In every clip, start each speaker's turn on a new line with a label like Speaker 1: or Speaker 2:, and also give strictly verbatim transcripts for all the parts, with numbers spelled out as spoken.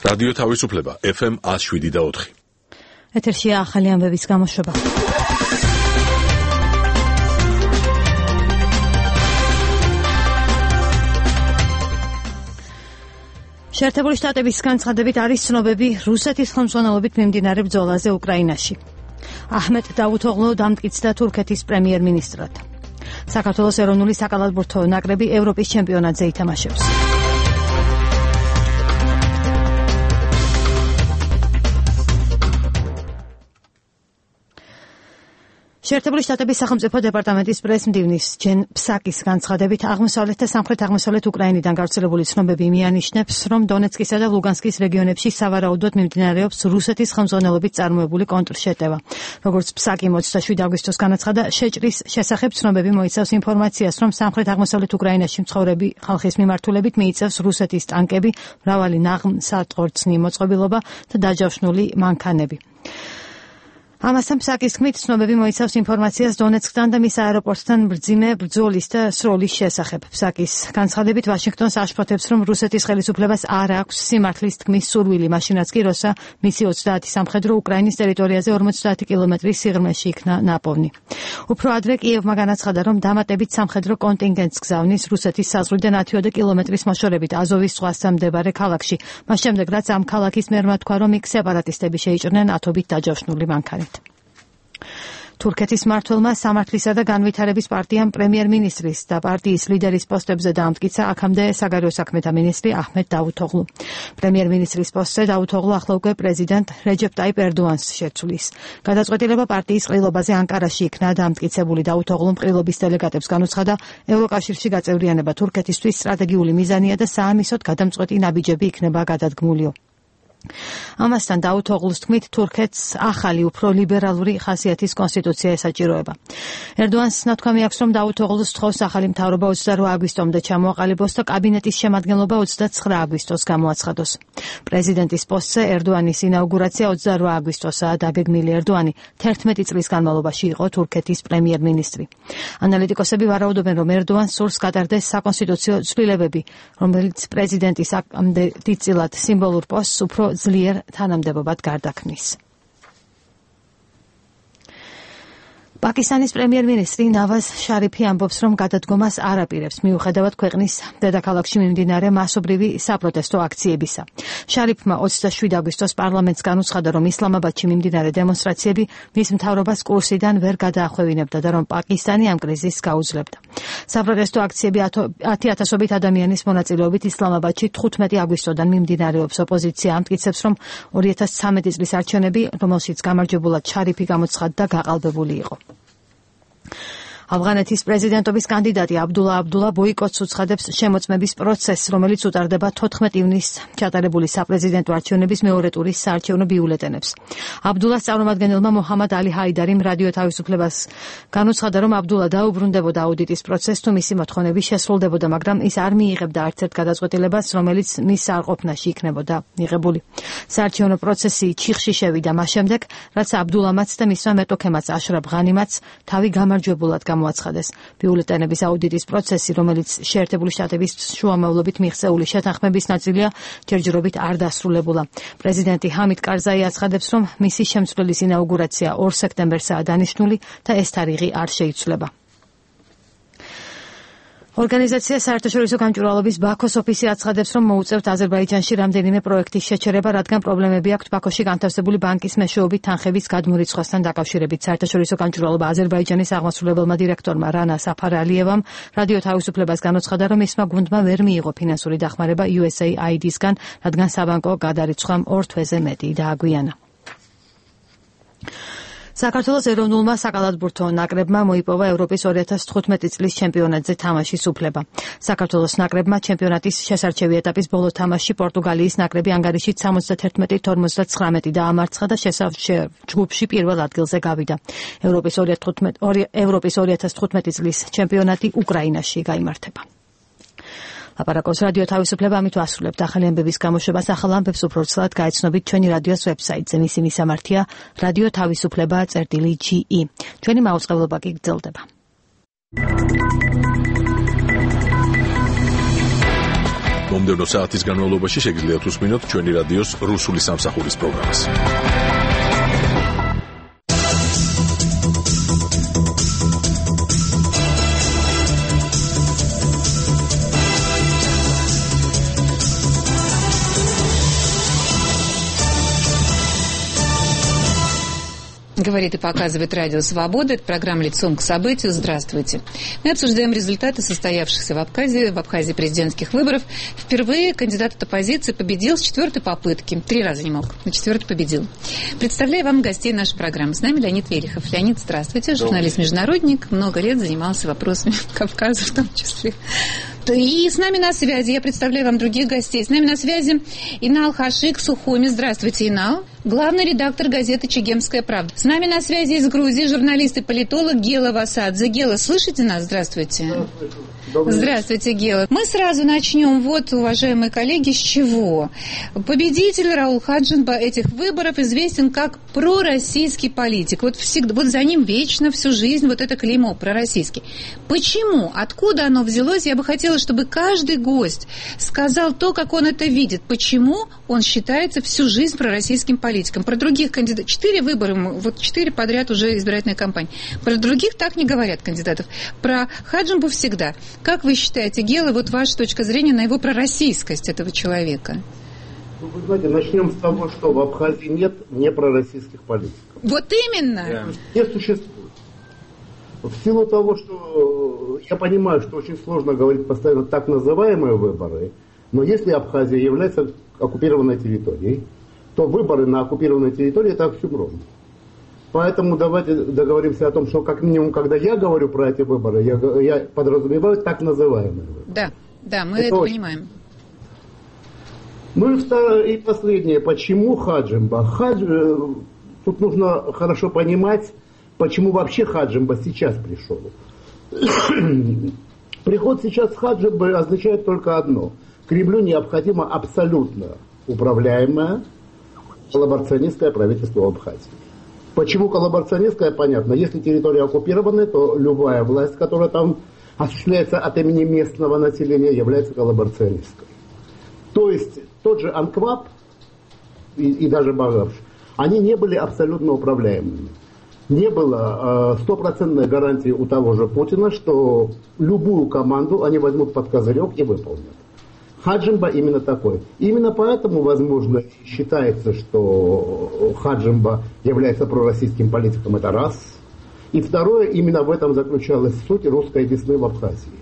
Speaker 1: რადიო თავისუფლება ეფ ემ one oh seven და four.
Speaker 2: ეთერშია ახალი ამბების გამოშვება. შეერთებული შტატების განცხადებით არის ცნობები რუსეთის ხელმძღვანელობით მიმდინარე ბრძოლაზე უკრაინაში. აჰმედ დავუთოღლუ დამტკიცდა თურქეთის პრემიერ-მინისტრად. საქართველოს ეროვნული საკალათბურთო ნაკრები ევროპის ჩემპიონატზე ითამაშებს. შეერთებული შტატების სახელმწიფო დეპარტამენტის პრეს-მდივნის ჯენ ფსაკის განცხადებით აღმოსავლეთ და სამხრეთ-აღმოსავლეთ უკრაინიდან გავრცელებული ცნობები მიანიშნებს, რომ დონეცკისა და ლუგანსკის რეგიონებში სავარაუდოდ მიმდინარეობს რუსეთის ხელმძღვანელობით წარმოებული კონტრშეტევა. როგორც ფსაკი twenty-seven აგვისტოს განაცხადა, შეჭრის შესახებ ცნობები მოიცავს ინფორმაციას, რომ სამხრეთ-აღმოსავლეთ უკრაინაში მცხოვრები ხალხის მიმართულებით მიიწევს რუსეთის ტანკები, მრავალი ნაღმსატყორცნი მოწყობილობა და დაჯავშნული მანქანები. ამასთან ფსაკის თქმით, ცნობები მოიცავს ინფორმაციას დონეცკთან და მის აეროპორტთან ბრძიმე ბრძოლის და სროლის შესახებ. ფსაკის განცხადებით, ვაშინგტონს აშფოთებს, რომ რუსეთის ხელისუფლებას არ აქვს სიმართლის თქმის სურვილი, მაშინაც კი როცა მისი ოცდაათი სამხედრო უკრაინის ტერიტორიაზე ორმოცდაათი კილომეტრის სიღრმეში იქნა ნაპოვნი. უფრო ადრე კიევმა განაცხადა, რომ დამატებით სამხედრო კონტინგენტს გზავნის რუსეთის საზღვრიდან ათიოდე კილომეტრის მოშორებით აზოვის ზღვასთან მდებარე ქალაქში, მას შემდეგ რაც ამ ქალაქის მერმა თქვა, რომ იქ სეპარატისტები შეიჭრნენ ათობით დაჯავშნული მანქანით. თურქეთის მმართველმა სამართლისა და განვითარების პარტიამ პრემიერ-მინისტრის და პარტიის ლიდერის პოსტებზე დაამტკიცა აქამდე საგარეო საქმეთა მინისტრი აჰმედ დავუთოღლუ. პრემიერ-მინისტრის პოსტზე დავუთოღლუ ახლა უკვე პრეზიდენტ რეჯეპ ტაიპ ერდოანს შეცვლის. გადაწყვეტილება პარტიის ყრილობაზე ანკარაში იქნა დაამტკიცებული. დავუთოღლუმ ყრილობის დელეგატებს განუცხადა, ევროკავშირში გაწევრიანება თურქეთისთვის სტრატეგიული მიზანია და საამისოდ გადამწყვეტი ნაბიჯები იქნება გადადგმულიო. ამასთან დავუთოღლუს თქმით, თურქეთს ახალი, უფრო ლიბერალური ხასიათის კონსტიტუცია ესაჭიროება. ერდოანს ნათქვამი აქვს, რომ დავუთოღლუს თხოვს ახალი მთავრობა ოცდაორი აგვისტომდე ჩამოაყალიბოს და კაბინეტის შემადგენლობა ოცდაცხრა აგვისტოს გამოაცხადოს. პრეზიდენტის პოსტზე ერდოანის ინაუგურაცია ოცდაორი აგვისტოსაა დაგეგმილი. ერდოანი თერთმეტი წლის განმავლობაში იყო თურქეთის პრემიერ-მინისტრი. ანალიტიკოსები ვარაუდობენ, რომ ერდოანს სურს გატარდეს საკონსტიტუციო ცვლილებები, რომელიც პრეზიდენტის ამდე დიდწილად სიმბოლურ პოსტს უფრო ძლიერ თანამდებობად გარდაქმნის. პაკისტანის პრემიერ-მინისტრი ნავაზ შარიფი ამბობს, რომ გადადგომას არ აპირებს, მიუხედავად ქვეყნის დედაქალაქში მიმდინარე მასობრივი საპროტესტო აქციებისა. შარიფმა ოცდაშვიდი აგვისტოს პარლამენტს განუცხადა, რომ ისლამაბადში მიმდინარე დემონსტრაციები მის მთავრობას კურსიდან ვერ გადაახვევინებდა და რომ პაკისტანი ამ კრიზისს გაუძლებდა. საპროტესტო აქციები ათი ათასობით ადამიანის მონაწილეობით ისლამაბადში თხუთმეტი აგვისტოდან მიმდინარეობს. ოპოზიცია ამტკიცებს, რომ ორი ათას ცხრამეტი წლის არჩევნები, რომელშიც გამარჯვებულად შარიფი გამოცხადდა, გაყალბებული იყო. ავღანეთის პრეზიდენტობის კანდიდატი აბდულა აბდულა ბოიკოტს უცხადებს შემოწმების პროცესს, რომელიც უტარდება თოთხმეტი ივნისს ჩატარებული საპრეზიდენტო არჩევნების მეორე ტურის საარჩევნო ბიულეტენებს. აბდულას წარმომადგენელმა მოჰამად ალი ჰაიდარიმ რადიო თავისუფლებას განუცხადა, რომ აბდულა დაუბრუნდებოდა აუდიტის პროცესს თუ მისი მოთხოვნები შესრულდებოდა, მაგრამ ის არ მიიღებდა არც ერთ გადაწყვეტილებას, რომელიც მის არყოფნაში იქნებოდა მიღებული. საარჩევნო პროცესი ჩიხში შევიდა მას შემდეგ, რაც აბდულამაც და მისმა მეტოქემაც აშრაფ ღანიმაც თავი გამარჯვებულად მოაცხადეს. ბიულეტენების აუდიტის პროცესი, რომელიც შეერთებული შტატების შუამავლობით მიღწეული შეთანხმების ნაწილია, ჯერჯერობით არ დასრულებულა. პრეზიდენტი ჰამიდ კარზაი აცხადებს, რომ მისი შემცვლელის ინაუგურაცია ორ სექტემბერსაა დანიშნული და ეს თარიღი არ შეიცვლება. ორგანიზაცია საერთაშორისო გამჭვირვალობის ბაქოს ოფისი აცხადებს, რომ მოუწევთ აზერბაიჯანში რამდენიმე პროექტის შეჩერება, რადგან პრობლემები აქვთ ბაქოში განთავსებული ბანკის მეშვეობით თანხების გადმორიცხვასთან დაკავშირებით. საერთაშორისო გამჭვირვალობა აზერბაიჯანის აღმასრულებელმა დირექტორმა რანა საფარალიევამ რადიო თავისუფლებას განუცხადა, რომ მისმა გუნდმა ვერ მიიღო ფინანსური დახმარება იუ ეს ეი აი დი-სგან, რადგან საბანკო გადარიცხვამ ორ თვეზე მეტი დააგვიანა. საქართველოს ეროვნულმა საკალათბურთო ნაკრებმა მოიპოვა ევროპის ორი ათას თხუთმეტი წლის ჩემპიონატზე თამაშის უფლება. საქართველოს ნაკრებმა ჩემპიონატის შესარჩევი ეტაპის ბოლო თამაშში პორტუგალიის ნაკრები ანგარიშით სამოცდათერთმეტი თორმოცდათხრამეტი დაამარცხა და შესავსე ჯგუფში პირველ ადგილზე გავიდა. ევროპის ორი ათას თხუთმეტი წლის ჩემპიონატი უკრაინაში გაიმართება. ლაპარაკობს რადიო თავისუფლება, ამით ვასრულებთ ახალი ამბების გამოშვებას. ახალ ამბებს უფრო ცალად გაეცნობით ჩვენი რადიოს ვებსაიტზე. მისი მისამართია რადიო თავისუფლება წერტილი ჯი ი. ჩვენი მაუწყებლობა კი გრძელდება.
Speaker 1: მომდევნო საათის განმავლობაში შეგიძლიათ უსმინოთ ჩვენი რადიოს რუსული სამსახურის პროგრამას.
Speaker 3: Говорит и показывает Радио Свобода. Это программа «Лицом к событию». Здравствуйте. Мы обсуждаем результаты состоявшихся в Абхазии, в Абхазии президентских выборов. Впервые кандидат от оппозиции победил с четвертой попытки. Три раза не мог, на четвертой победил. Представляю вам гостей нашей программы. С нами Леонид Велихов. Леонид, здравствуйте. Журналист-международник. Много лет занимался вопросами Кавказа в том числе. И с нами на связи, я представляю вам других гостей, с нами на связи Инал Хашик Сухуми. Здравствуйте, Инал. Главный редактор газеты «Чегемская правда». С нами на связи из Грузии журналист и политолог Гела Васадзе. Гела, слышите нас? Здравствуйте.
Speaker 4: Здравствуйте.
Speaker 3: Здравствуйте, Гела. Мы сразу начнем, вот, уважаемые коллеги, с чего? Победитель Рауль Хаджимба этих выборов известен как пророссийский политик. Вот, всегда, вот за ним вечно, всю жизнь вот это клеймо пророссийский. Почему? Откуда оно взялось? Я бы хотела, чтобы каждый гость сказал то, как он это видит. Почему он считается всю жизнь пророссийским политиком? Про других кандидатов. Четыре выбора, вот четыре подряд уже избирательная кампания. Про других так не говорят кандидатов. Про Хаджимбу всегда. Как вы считаете, Гела, вот ваша точка зрения на его пророссийскость этого человека?
Speaker 4: Ну, вы знаете, начнем с того, что в Абхазии нет непророссийских политиков.
Speaker 3: Вот именно!
Speaker 4: Да. Не существует. В силу того, что я понимаю, что очень сложно говорить постоянно так называемые выборы, но если Абхазия является оккупированной территорией, то выборы на оккупированной территории – это оксюморон. Поэтому давайте договоримся о том, что как минимум, когда я говорю про эти выборы, я, я подразумеваю так называемые выборы.
Speaker 3: Да, да, мы это, это понимаем.
Speaker 4: Ну и, и последнее. Почему Хаджимба? Хадж... Тут нужно хорошо понимать, почему вообще Хаджимба сейчас пришел. Приход сейчас Хаджимбы означает только одно. Кремлю необходимо абсолютно управляемое коллаборационистское правительство Абхазии. Почему коллаборационистская, понятно. Если территория оккупирована, то любая власть, которая там осуществляется от имени местного населения, является коллаборационистской. То есть тот же Анкваб и, и даже Багавш, они не были абсолютно управляемыми. Не было стопроцентной э, гарантии у того же Путина, что любую команду они возьмут под козырек и выполнят. Хаджимба именно такой. Именно поэтому, возможно, считается, что Хаджимба является пророссийским политиком, это раз. И второе, именно в этом заключалась суть русской весны в Абхазии.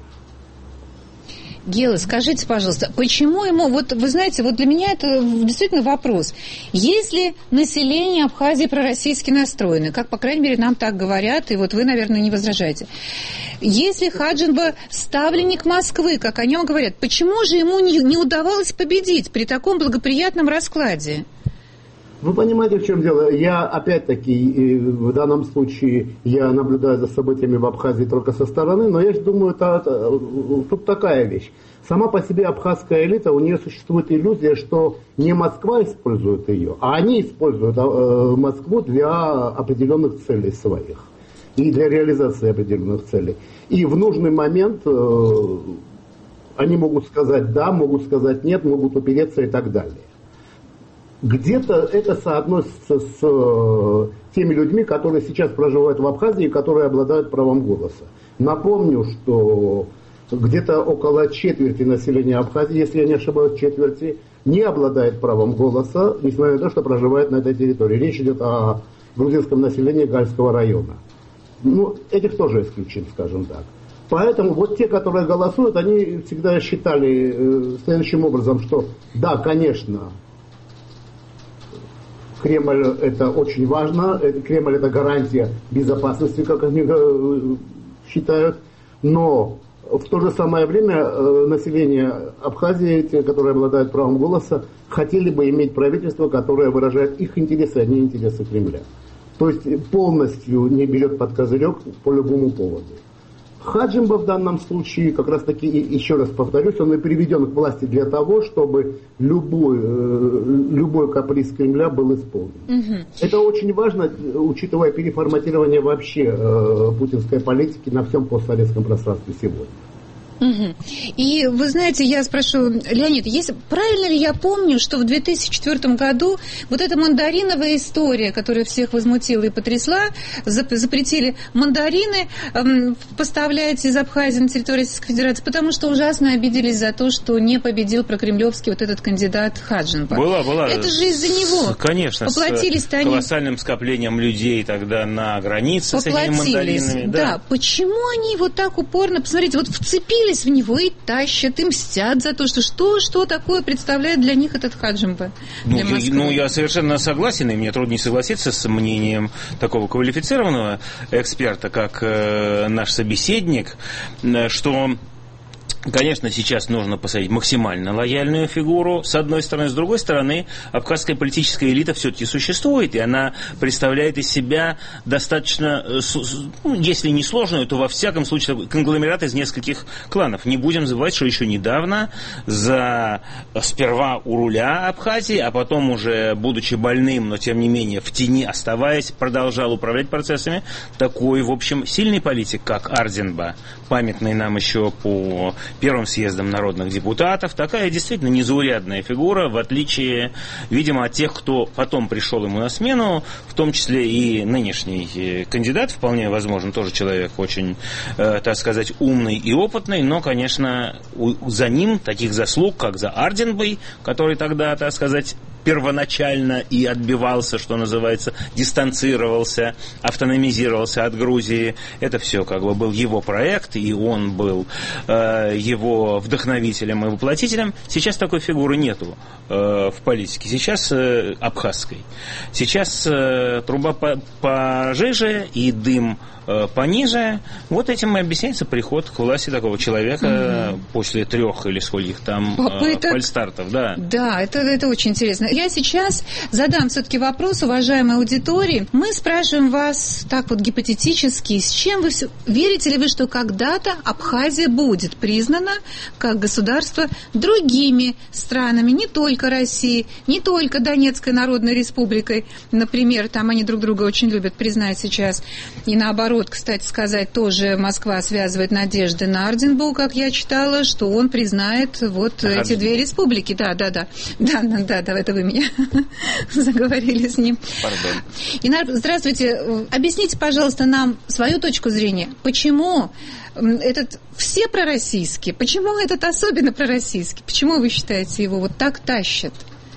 Speaker 3: Гела, скажите, пожалуйста, почему ему, вот вы знаете, вот для меня это действительно вопрос. Если население Абхазии пророссийски настроено, как, по крайней мере, нам так говорят, и вот вы, наверное, не возражаете. Если Хаджимба ставленник Москвы, как о нем говорят, почему же ему не, не удавалось победить при таком благоприятном раскладе?
Speaker 4: Вы понимаете, в чем дело? Я, опять-таки, в данном случае, я наблюдаю за событиями в Абхазии только со стороны, но я думаю, это, это, тут такая вещь. Сама по себе абхазская элита, у нее существует иллюзия, что не Москва использует ее, а они используют э, Москву для определенных целей своих и для реализации определенных целей. И в нужный момент э, они могут сказать «да», могут сказать «нет», могут упереться и так далее. Где-то это соотносится с э, теми людьми, которые сейчас проживают в Абхазии и которые обладают правом голоса. Напомню, что где-то около четверти населения Абхазии, если я не ошибаюсь, четверти, не обладает правом голоса, несмотря на то, что проживает на этой территории. Речь идет о грузинском населении Гальского района. Ну, этих тоже исключим, скажем так. Поэтому вот те, которые голосуют, они всегда считали э, следующим образом, что да, конечно, Кремль это очень важно, Кремль это гарантия безопасности, как они считают, но в то же самое время население Абхазии, те, которые обладают правом голоса, хотели бы иметь правительство, которое выражает их интересы, а не интересы Кремля. То есть полностью не берет под козырек по любому поводу. Хаджимба в данном случае, как раз таки, еще раз повторюсь, он и приведен к власти для того, чтобы любой, любой каприз Кремля был исполнен. Угу. Это очень важно, учитывая переформатирование вообще э, путинской политики на всем постсоветском пространстве сегодня.
Speaker 3: Угу. И вы знаете, я спрошу, Леонид, есть, правильно ли я помню, что в две тысячи четвёртом году вот эта мандариновая история, которая всех возмутила и потрясла, запретили мандарины эм, поставлять из Абхазии на территорию Российской Федерации, потому что ужасно обиделись за то, что не победил прокремлевский вот этот кандидат Хаджинба.
Speaker 5: Была, была.
Speaker 3: Это же из-за него.
Speaker 5: Конечно,
Speaker 3: поплатились-то
Speaker 5: с
Speaker 3: они...
Speaker 5: колоссальным скоплением людей тогда на границе
Speaker 3: поплатились,
Speaker 5: с этими мандаринами.
Speaker 3: Да.
Speaker 5: да.
Speaker 3: Почему они вот так упорно, посмотрите, вот вцепились в него и тащат, и мстят за то, что что, что такое представляет для них этот Хаджинба.
Speaker 5: Ну, я, ну, я совершенно согласен, и мне трудно не согласиться с мнением такого квалифицированного эксперта, как э, наш собеседник, что... Конечно, сейчас нужно посадить максимально лояльную фигуру, с одной стороны. С другой стороны, абхазская политическая элита все-таки существует, и она представляет из себя достаточно, ну, если не сложную, то во всяком случае конгломерат из нескольких кланов. Не будем забывать, что еще недавно за сперва у руля Абхазии, а потом уже, будучи больным, но тем не менее в тени оставаясь, продолжал управлять процессами такой, в общем, сильный политик, как Арденба, памятный нам еще по первым съездом народных депутатов. Такая действительно незаурядная фигура, в отличие, видимо, от тех, кто потом пришел ему на смену, в том числе и нынешний кандидат, вполне возможно, тоже человек очень, э, так сказать, умный и опытный, но, конечно, у, за ним таких заслуг, как за Арденбой, который тогда, так сказать, первоначально и отбивался, что называется, дистанцировался, автономизировался от Грузии. Это все как бы был его проект, и он был э, его вдохновителем и воплотителем. Сейчас такой фигуры нету э, в политике. Сейчас э, абхазской. Сейчас э, труба по- пожиже и дым э, пониже. Вот этим и объясняется приход к власти такого человека mm-hmm. после трех или скольких там Попыток... э, фальстартов. Да,
Speaker 3: да это, это очень интересно. Я сейчас задам все-таки вопрос, уважаемой аудитории. Мы спрашиваем вас так вот гипотетически, с чем вы все... Верите ли вы, что когда-то Абхазия будет признана как государство другими странами, не только Россией, не только Донецкой Народной Республикой, например, там они друг друга очень любят признать сейчас, и наоборот, кстати сказать, тоже Москва связывает надежды на Арденбу, как я читала, что он признает вот ага. эти две республики. Да, да, да, да, да, да, да, это вы меня заговорили с ним.
Speaker 5: Пардон.
Speaker 3: Инар, здравствуйте, объясните, пожалуйста, нам свою точку зрения, почему этот все пророссийские, почему этот особенно пророссийский? Почему вы считаете, его вот так тащат?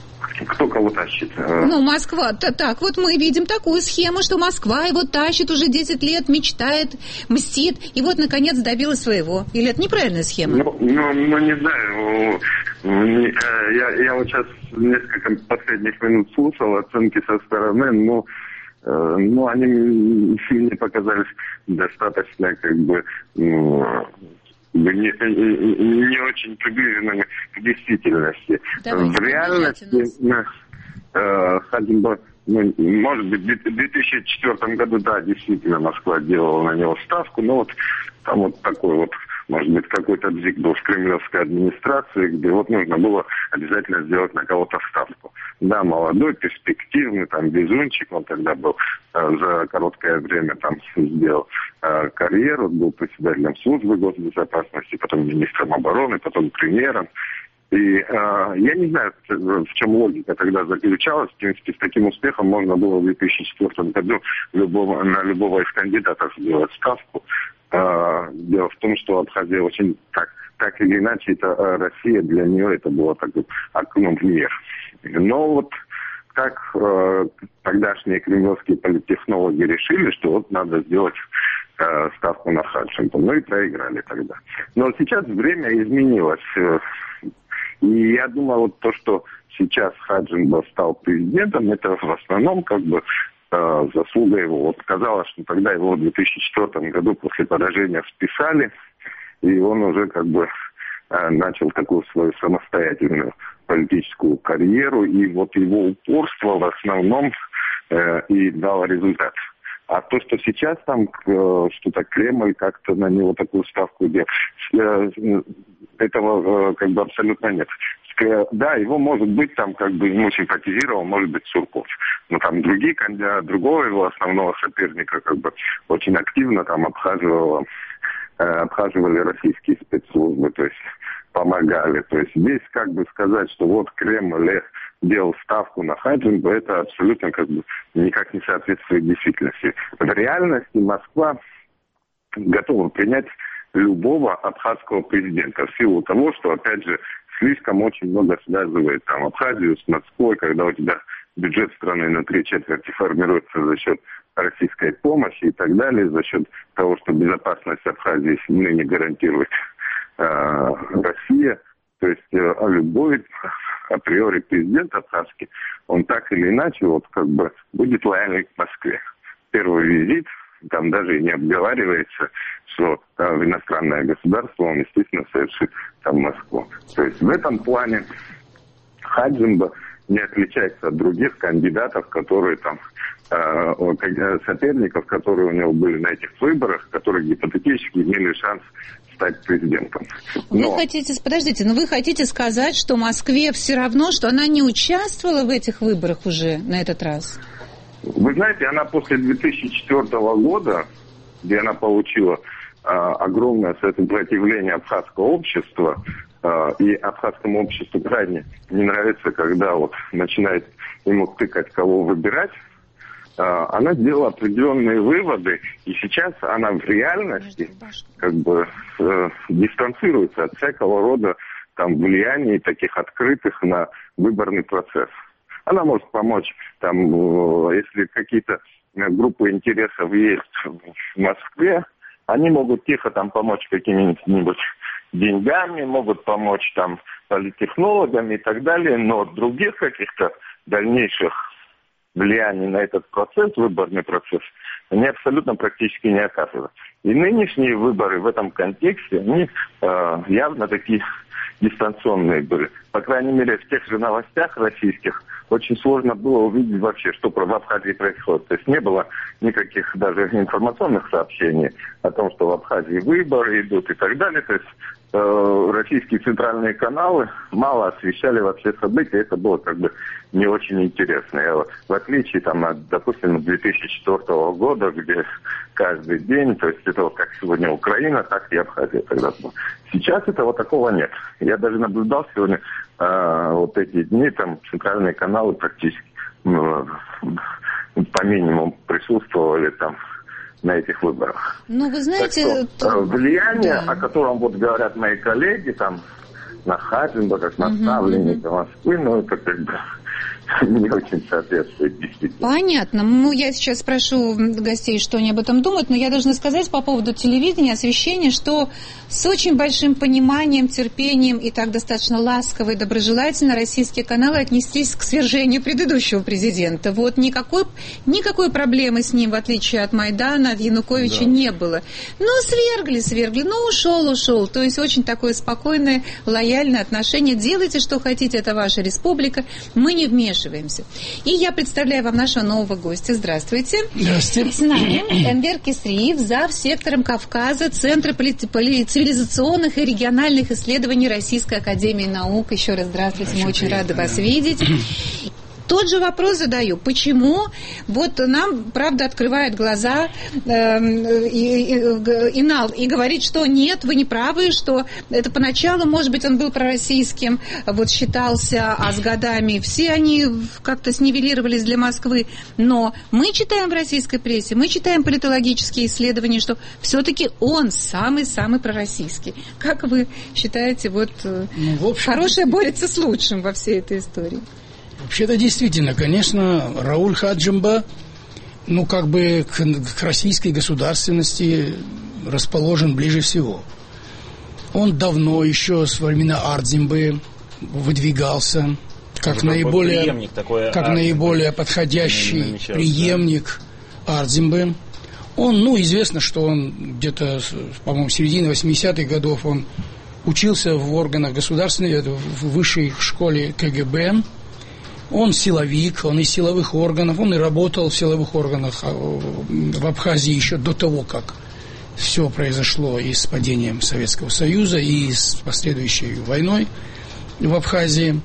Speaker 6: Кто кого тащит?
Speaker 3: Ну, Москва. Так, вот мы видим такую схему, что Москва его тащит уже десять лет, мечтает, мстит, и вот, наконец, добилась своего. Или это неправильная схема?
Speaker 6: Ну, ну, ну не знаю. Я, я вот сейчас несколько последних минут слушал оценки со стороны, но ну, они мне показались достаточно, как бы, ну, не, не очень приближенными к действительности.
Speaker 3: Давайте,
Speaker 6: в реальности э, Хаджинба, ну, может быть, в две тысячи четвёртом году, да, действительно, Москва делала на него ставку, но вот там вот такой вот, может быть, какой-то бзик был в кремлевской администрации, где вот нужно было обязательно сделать на кого-то ставку. Да, молодой, перспективный, там, безумчик, он тогда был э, за короткое время там сделал э, карьеру, был председателем службы госбезопасности, потом министром обороны, потом премьером. И э, я не знаю, в чем логика тогда заключалась. В принципе, с таким успехом можно было в две тысячи четвёртом году любого, на любого из кандидатов сделать ставку. Э, дело в том, что Абхазия очень так, так или иначе, это э, Россия, для нее это было такое окно в мир. Но вот как э, тогдашние кремлевские политтехнологи решили, что вот надо сделать э, ставку на Хаджинба. Ну и проиграли тогда. Но сейчас время изменилось. И я думаю, вот то, что сейчас Хаджинба стал президентом, это в основном как бы э, заслуга его. Вот казалось, что тогда его в две тысячи четвёртом году после поражения списали, и он уже как бы э, начал такую свою самостоятельную политическую карьеру, и вот его упорство в основном э, и дало результат. А то, что сейчас там э, что-то Кремль как-то на него такую ставку делает, э, этого э, как бы абсолютно нет. Да, его, может быть, там как бы ему симпатизировал, может быть, Сурков. Но там другие кандидаты, другого его основного соперника как бы очень активно там обхаживала э, обхаживали российские спецслужбы, то есть помогали. То есть здесь как бы сказать, что вот Кремль делал ставку на Хаджимба, это абсолютно как бы никак не соответствует действительности. В реальности Москва готова принять любого абхазского президента в силу того, что, опять же, слишком очень много связывает там Абхазию с Москвой, когда у тебя бюджет страны на три четверти формируется за счет российской помощи и так далее, за счет того, что безопасность Абхазии ныне гарантирует э, Россия. То есть э, любой априори президент абхазский, он так или иначе вот как бы будет лояльный к Москве. Первый визит, там даже и не обговаривается, что э, в иностранное государство он, естественно, совершит там Москву. То есть в этом плане Хаджимба не отличается от других кандидатов, которые там, э, соперников, которые у него были на этих выборах, которые гипотетически имели шанс стать президентом. Но...
Speaker 3: Вы хотите, подождите, но вы хотите сказать, что Москве все равно, что она не участвовала в этих выборах уже на этот раз?
Speaker 6: Вы знаете, она после две тысячи четвёртого года, где она получила э, огромное сопротивление абхазского общества, э, и абхазскому обществу крайне не нравится, когда вот начинает ему тыкать, кого выбирать, э, она сделала определенные выводы, и сейчас она в реальности как бы э, дистанцируется от всякого рода там влияний таких открытых на выборный процесс. Она может помочь, там, если какие-то группы интересов есть в Москве, они могут тихо там помочь какими-нибудь деньгами, могут помочь там политтехнологами и так далее, но других каких-то дальнейших влияний на этот процесс, выборный процесс, они абсолютно практически не оказывают. И нынешние выборы в этом контексте, они э, явно такие дистанционные были. По крайней мере, в тех же новостях российских очень сложно было увидеть вообще, что в Абхазии происходит. То есть не было никаких даже информационных сообщений о том, что в Абхазии выборы идут и так далее. То есть э, российские центральные каналы мало освещали вообще события. Это было как бы не очень интересно. Я, в отличие, там, от, допустим, две тысячи четвёртого года, где каждый день, то есть это вот как сегодня Украина, так и Абхазия тогда была. Сейчас этого такого нет. Я даже наблюдал сегодня э, вот эти дни, там центральные каналы практически ну, по минимуму присутствовали там на этих выборах.
Speaker 3: Ну, вы знаете...
Speaker 6: Так что, то... влияние, да. о котором вот говорят мои коллеги, там, на Хаджимба, как наставника uh-huh. Москвы, ну, это как бы не очень соответствует действительно.
Speaker 3: Понятно. Ну, я сейчас спрошу гостей, что они об этом думают, но я должна сказать по поводу телевидения, освещения, что с очень большим пониманием, терпением и так достаточно ласково и доброжелательно российские каналы отнеслись к свержению предыдущего президента. Вот никакой, никакой проблемы с ним, в отличие от Майдана, от Януковича, да. не было. Ну, свергли, свергли, ну, ушел, ушел. То есть очень такое спокойное, лояльное отношение. Делайте, что хотите, это ваша республика. Мы не вмешиваемся. И я представляю вам нашего нового гостя. Здравствуйте.
Speaker 7: Здравствуйте.
Speaker 3: С нами Энвер Кесриев, зав. Сектором Кавказа Центра цивилизационных и региональных исследований Российской академии наук. Еще раз здравствуйте, очень мы очень приятно. Рады вас видеть. Тот же вопрос задаю. Почему вот нам, правда, открывает глаза э, и, и, и, и говорит, что нет, вы не правы, что это поначалу, может быть, он был пророссийским, вот считался, а с годами все они как-то снивелировались для Москвы. Но мы читаем в российской прессе, мы читаем политологические исследования, что все-таки он самый-самый пророссийский. Как вы считаете, вот ну, в общем, хорошее борется с лучшим во всей этой истории?
Speaker 7: Вообще-то действительно, конечно, Рауль Хаджимба, ну, как бы к, к российской государственности расположен ближе всего. Он давно, еще с времена Ардзимбы, выдвигался как наиболее, такой, как наиболее подходящий преемник Ардзимбы. Он, ну, известно, что он где-то, по-моему, в середине восьмидесятых годов он учился в органах государственной, в высшей школе ка гэ бэ. Он силовик, он из силовых органов, он и работал в силовых органах в Абхазии еще до того, как все произошло и с падением Советского Союза, и с последующей войной в Абхазии.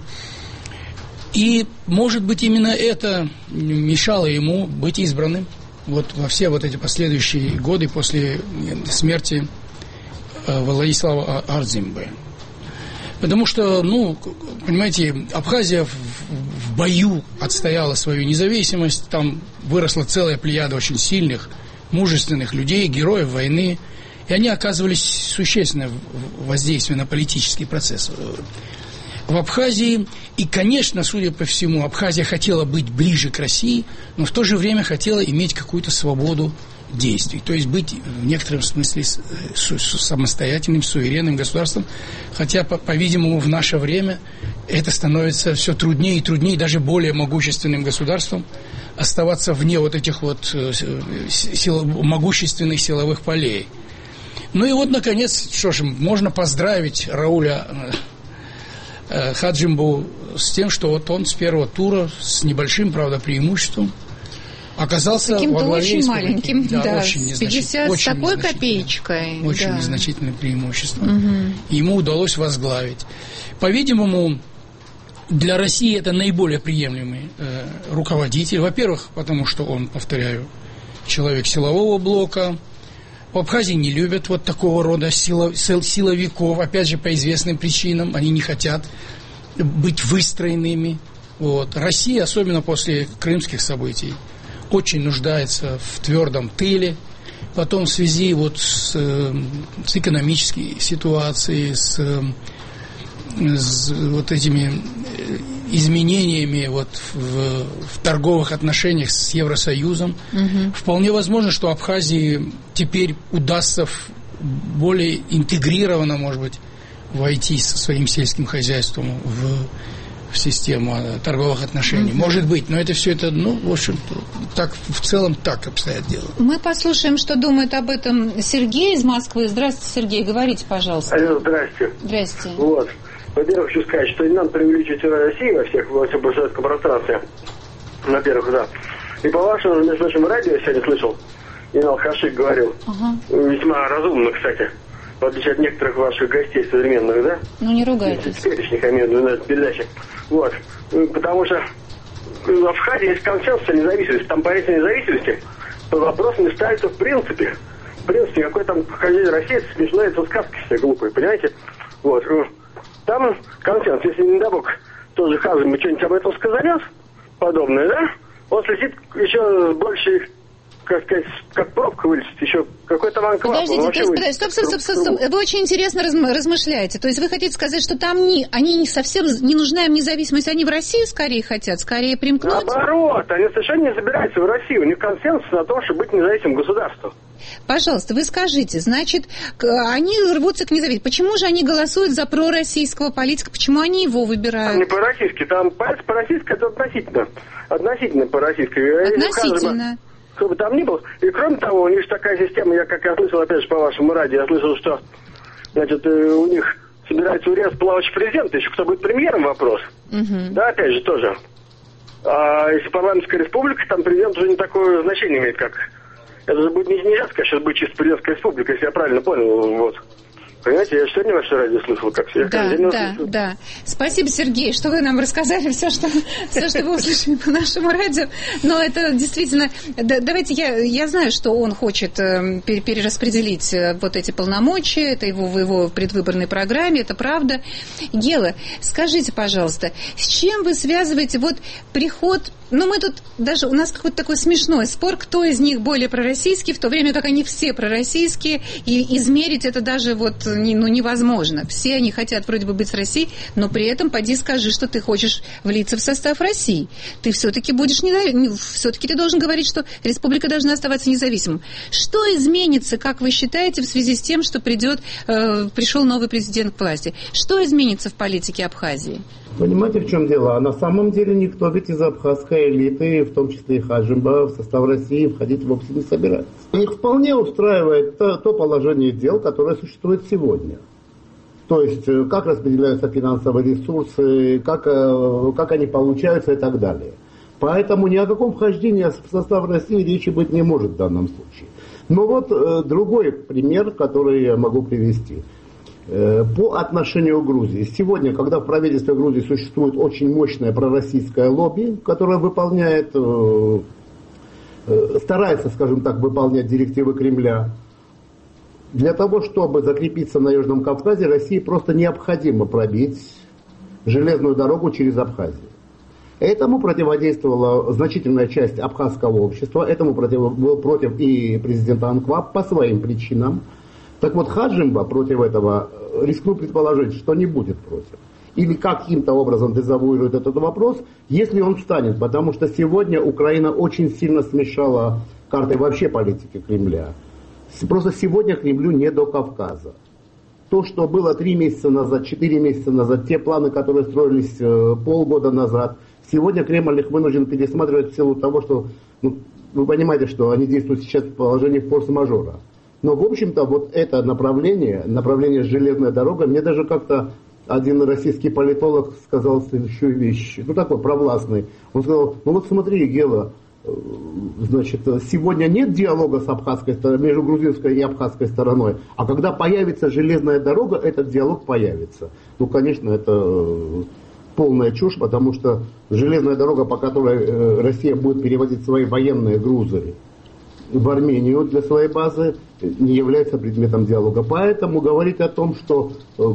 Speaker 7: И, может быть, именно это мешало ему быть избранным вот во все вот эти последующие годы после смерти Владислава Ардзимбы. Потому что, ну, понимаете, Абхазия в, в бою отстояла свою независимость, там выросла целая плеяда очень сильных, мужественных людей, героев войны, и они оказывались существенным воздействием на политический процесс в Абхазии. И, конечно, судя по всему, Абхазия хотела быть ближе к России, но в то же время хотела иметь какую-то свободу действий, то есть быть в некотором смысле самостоятельным, суверенным государством, хотя, по-видимому, в наше время это становится все труднее и труднее, даже более могущественным государством оставаться вне вот этих вот сил, могущественных силовых полей. Ну и вот, наконец, что ж, можно поздравить Рауля Хаджимбу с тем, что вот он с первого тура с небольшим, правда, преимуществом оказался
Speaker 3: каким-то
Speaker 7: во главе
Speaker 3: очень
Speaker 7: республики.
Speaker 3: маленьким,
Speaker 7: да,
Speaker 3: да,
Speaker 7: очень
Speaker 3: с пятьдесят,
Speaker 7: очень
Speaker 3: с такой
Speaker 7: незначительным,
Speaker 3: копеечкой.
Speaker 7: очень
Speaker 3: да.
Speaker 7: незначительным преимуществом.
Speaker 3: Угу.
Speaker 7: Ему удалось возглавить. По-видимому, для России это наиболее приемлемый э, руководитель. Во-первых, потому что он, повторяю, человек силового блока. В Абхазии не любят вот такого рода силов, силовиков, опять же, по известным причинам. Они не хотят быть выстроенными. Вот. Россия, особенно после крымских событий, очень нуждается в твердом тыле. Потом в связи вот с, с экономической ситуацией, с, с вот этими изменениями вот в, в торговых отношениях с Евросоюзом, угу. вполне возможно, что Абхазии теперь удастся более интегрированно, может быть, войти со своим сельским хозяйством в в систему торговых отношений. Mm-hmm. Может быть, но это все это, ну, в общем, так, в целом так обстоят дела.
Speaker 3: Мы послушаем, что думает об этом Сергей из Москвы. Здравствуйте, Сергей, говорите, пожалуйста.
Speaker 8: Алло, здрасте.
Speaker 3: Здрасте.
Speaker 8: Вот. Во-первых, хочу сказать, что не надо преувеличивать роль России во всех, во всем постсоветском пространстве. Во-первых, да. И по вашему, между прочим, радио я сегодня слышал, генерал Хашик говорил, uh-huh. весьма разумно, кстати, в отличие от некоторых ваших гостей современных, да?
Speaker 3: Ну, не ругайтесь.
Speaker 8: Теперешних, я имею в виду, на этой передаче. Вот. Потому что в Абхазии есть консенсус о независимости. Там понятие независимости по вопросу не ставится в принципе. В принципе, какой там хозяин России, это смешно, это сказки все глупые, понимаете? Вот. Там консенсус. Если, не дай бог, тоже Хазин что-нибудь об этом сказанет, подобное, да? Он слетит еще больше, как сказать, как пробка вылезет, еще какой-то банк.
Speaker 3: Подождите, то есть, подождите, стоп, стоп, стоп, стоп, стоп. Вы очень интересно размышляете. То есть вы хотите сказать, что там не, они не совсем не нужна им независимость, они в Россию скорее хотят, скорее примкнуть?
Speaker 8: Наоборот, они совершенно не собираются в Россию. У них консенсус на том, чтобы быть независимым государством.
Speaker 3: Пожалуйста, вы скажите, значит, они рвутся к независимости. Почему же они голосуют за пророссийского политика? Почему они его выбирают?
Speaker 8: Там не по-российски, там по-российски это относительно. Относительно по-российски.
Speaker 3: Относительно.
Speaker 8: Кто бы там ни был. И кроме того, у них же такая система, я как я слышал, опять же, по вашему радио, я слышал, что, значит, у них собирается урезать плавающий президент, еще кто будет премьером, вопрос. Угу. Да, опять же, тоже. А если парламентская республика, там президент уже не такое значение имеет, как... Это же будет нельзя сказать, что это будет чисто президентская республика, если я правильно понял, вот. Понимаете, я сегодня ваше радио слышал, как все.
Speaker 3: Да, да, слышал. Да. Спасибо, Сергей, что вы нам рассказали все, что, все, что вы услышали по нашему радио. Но это действительно... Да, давайте, я, я знаю, что он хочет э, перераспределить э, вот эти полномочия, это его в его предвыборной программе, это правда. Гела, скажите, пожалуйста, с чем вы связываете вот приход... Ну, мы тут даже... У нас какой-то такой смешной спор, кто из них более пророссийский, в то время как они все пророссийские, и измерить это даже вот... Не, ну, невозможно. Все они хотят вроде бы быть с Россией, но при этом поди скажи, что ты хочешь влиться в состав России. Ты все-таки будешь не, все-таки ты должен говорить, что республика должна оставаться независимым. Что изменится, как вы считаете, в связи с тем, что придет, э, пришел новый президент к власти? Что изменится в политике Абхазии?
Speaker 4: Понимаете, в чем дело? А на самом деле никто ведь из абхазской элиты, в том числе и Хаджимба, в состав России входить вовсе не собирается. Их вполне устраивает то, то положение дел, которое существует сегодня. То есть, как распределяются финансовые ресурсы, как, как они получаются и так далее. Поэтому ни о каком вхождении в состав России речи быть не может в данном случае. Но вот э, другой пример, который я могу привести. Э, по отношению к Грузии. Сегодня, когда в правительстве Грузии существует очень мощное пророссийское лобби, которое выполняет, э, э, старается, скажем так, выполнять директивы Кремля, Для того, чтобы закрепиться на Южном Кавказе, России просто необходимо пробить железную дорогу через Абхазию. Этому противодействовала значительная часть абхазского общества, этому против, был против и президент Анкваб по своим причинам. Так вот, Хаджимба против этого, рискну предположить, что не будет против. Или каким-то образом дезавуирует этот вопрос, если он встанет, потому что сегодня Украина очень сильно смешала карты вообще политики Кремля. Просто сегодня Кремлю не до Кавказа. То, что было три месяца назад, четыре месяца назад, те планы, которые строились э, полгода назад, сегодня Кремль их вынужден пересматривать в силу того, что, ну, вы понимаете, что они действуют сейчас в положении форс-мажора. Но, в общем-то, вот это направление, направление железная дорога, мне даже как-то один российский политолог сказал следующую вещь, ну такой провластный. Он сказал, ну вот смотри, Гела, значит, сегодня нет диалога с абхазской стороной, между грузинской и абхазской стороной, а когда появится железная дорога, этот диалог появится. Ну, конечно, это полная чушь, потому что железная дорога, по которой Россия будет перевозить свои военные грузы в Армению для своей базы, не является предметом диалога. Поэтому говорить о том, что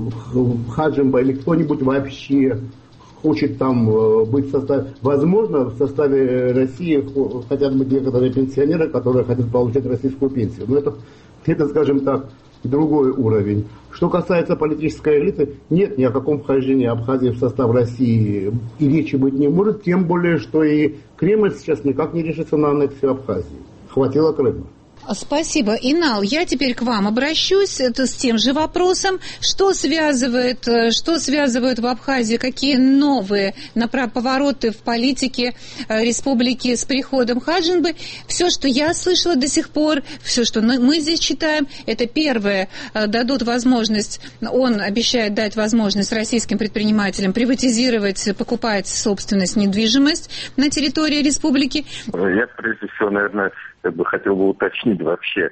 Speaker 4: Хаджимба или кто-нибудь вообще хочет там быть в составе, возможно, в составе России хотят быть некоторые пенсионеры, которые хотят получать российскую пенсию. Но это, это, скажем так, другой уровень. Что касается политической элиты, нет ни о каком вхождении Абхазии в состав России и речи быть не может, тем более, что и Кремль сейчас никак не решится на аннексию Абхазии. Хватило Крыма.
Speaker 3: Спасибо. Инал, я теперь к вам обращусь это с тем же вопросом. Что связывает, что связывает в Абхазии, какие новые повороты в политике республики с приходом Хаджимбы? Все, что я слышала до сих пор, все, что мы здесь читаем, это первое, дадут возможность, он обещает дать возможность российским предпринимателям приватизировать, покупать собственность, недвижимость на территории республики.
Speaker 6: Я, прежде всего, наверное, как бы хотел бы уточнить вообще,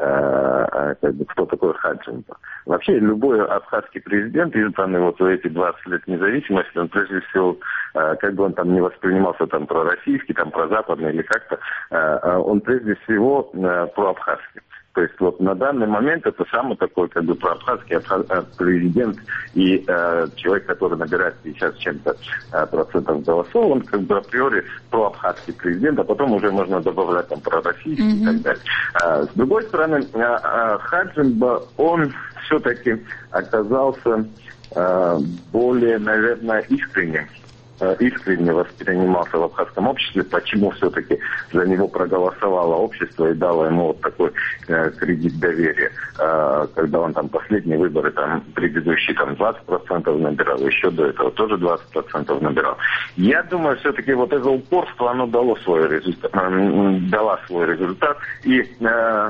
Speaker 6: э, как бы, кто такой Хаджимба. Вообще, любой абхазский президент, избранный вот за эти двадцать лет независимости, он прежде всего, э, как бы он там не воспринимался там пророссийский, там прозападный или как-то, э, он прежде всего э, проабхазский. То есть вот на данный момент это самый такой как бы проабхазский президент и э, человек, который набирает сейчас чем-то э, процентов голосов, он как бы априори проабхазский президент, а потом уже можно добавлять там пророссийский mm-hmm. и так далее. А, с другой стороны, э, э, Хаджимба, он все-таки оказался э, более, наверное, искренним. искренне воспринимался в абхазском обществе, почему все-таки за него проголосовало общество и дало ему вот такой э, кредит доверия, э, когда он там последние выборы, там предыдущие там двадцать процентов набирал, еще до этого тоже двадцать процентов набирал. Я думаю, все-таки вот это упорство, оно дало свой результат, э, дало свой результат, и э,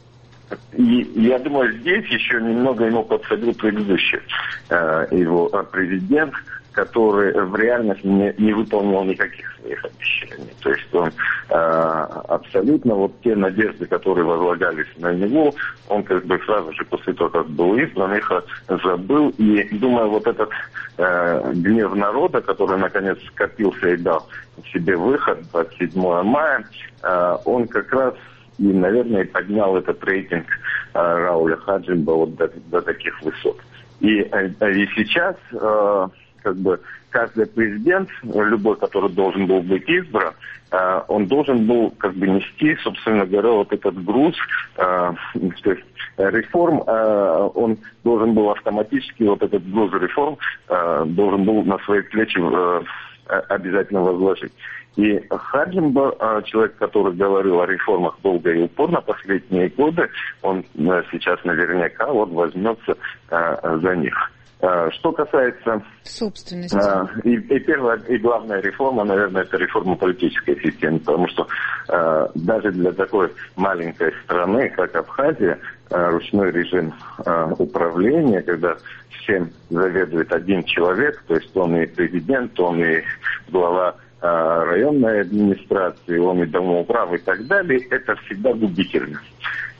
Speaker 6: И я думаю, здесь еще немного ему подсадил предыдущий э, его президент, который в реальности не, не выполнил никаких своих обещаний. То есть он э, абсолютно вот те надежды, которые возлагались на него, он как бы сразу же после того, как был избран, их забыл. И думаю, вот этот э, гнев народа, который наконец скопился и дал себе выход двадцать седьмого мая, э, он как раз и, наверное, поднял этот рейтинг э, Рауля Хаджимба вот до, до таких высот. И, э, и сейчас э, как бы каждый президент, любой, который должен был быть избран, э, он должен был как бы нести, собственно говоря, вот этот груз, э, то есть реформ, э, он должен был автоматически, вот этот груз реформ э, должен был на свои плечи э, обязательно возложить. И Хаджимба, человек, который говорил о реформах долго и упорно последние годы, он сейчас наверняка вот возьмется за них. Что касается
Speaker 3: собственности.
Speaker 6: И, и первая, и главная реформа, наверное, это реформа политической системы, потому что э, даже для такой маленькой страны, как Абхазия, э, ручной режим э, управления, когда всем заведует один человек, то есть он и президент, он и глава э, районной администрации, он и домоуправ и так далее, это всегда губительно.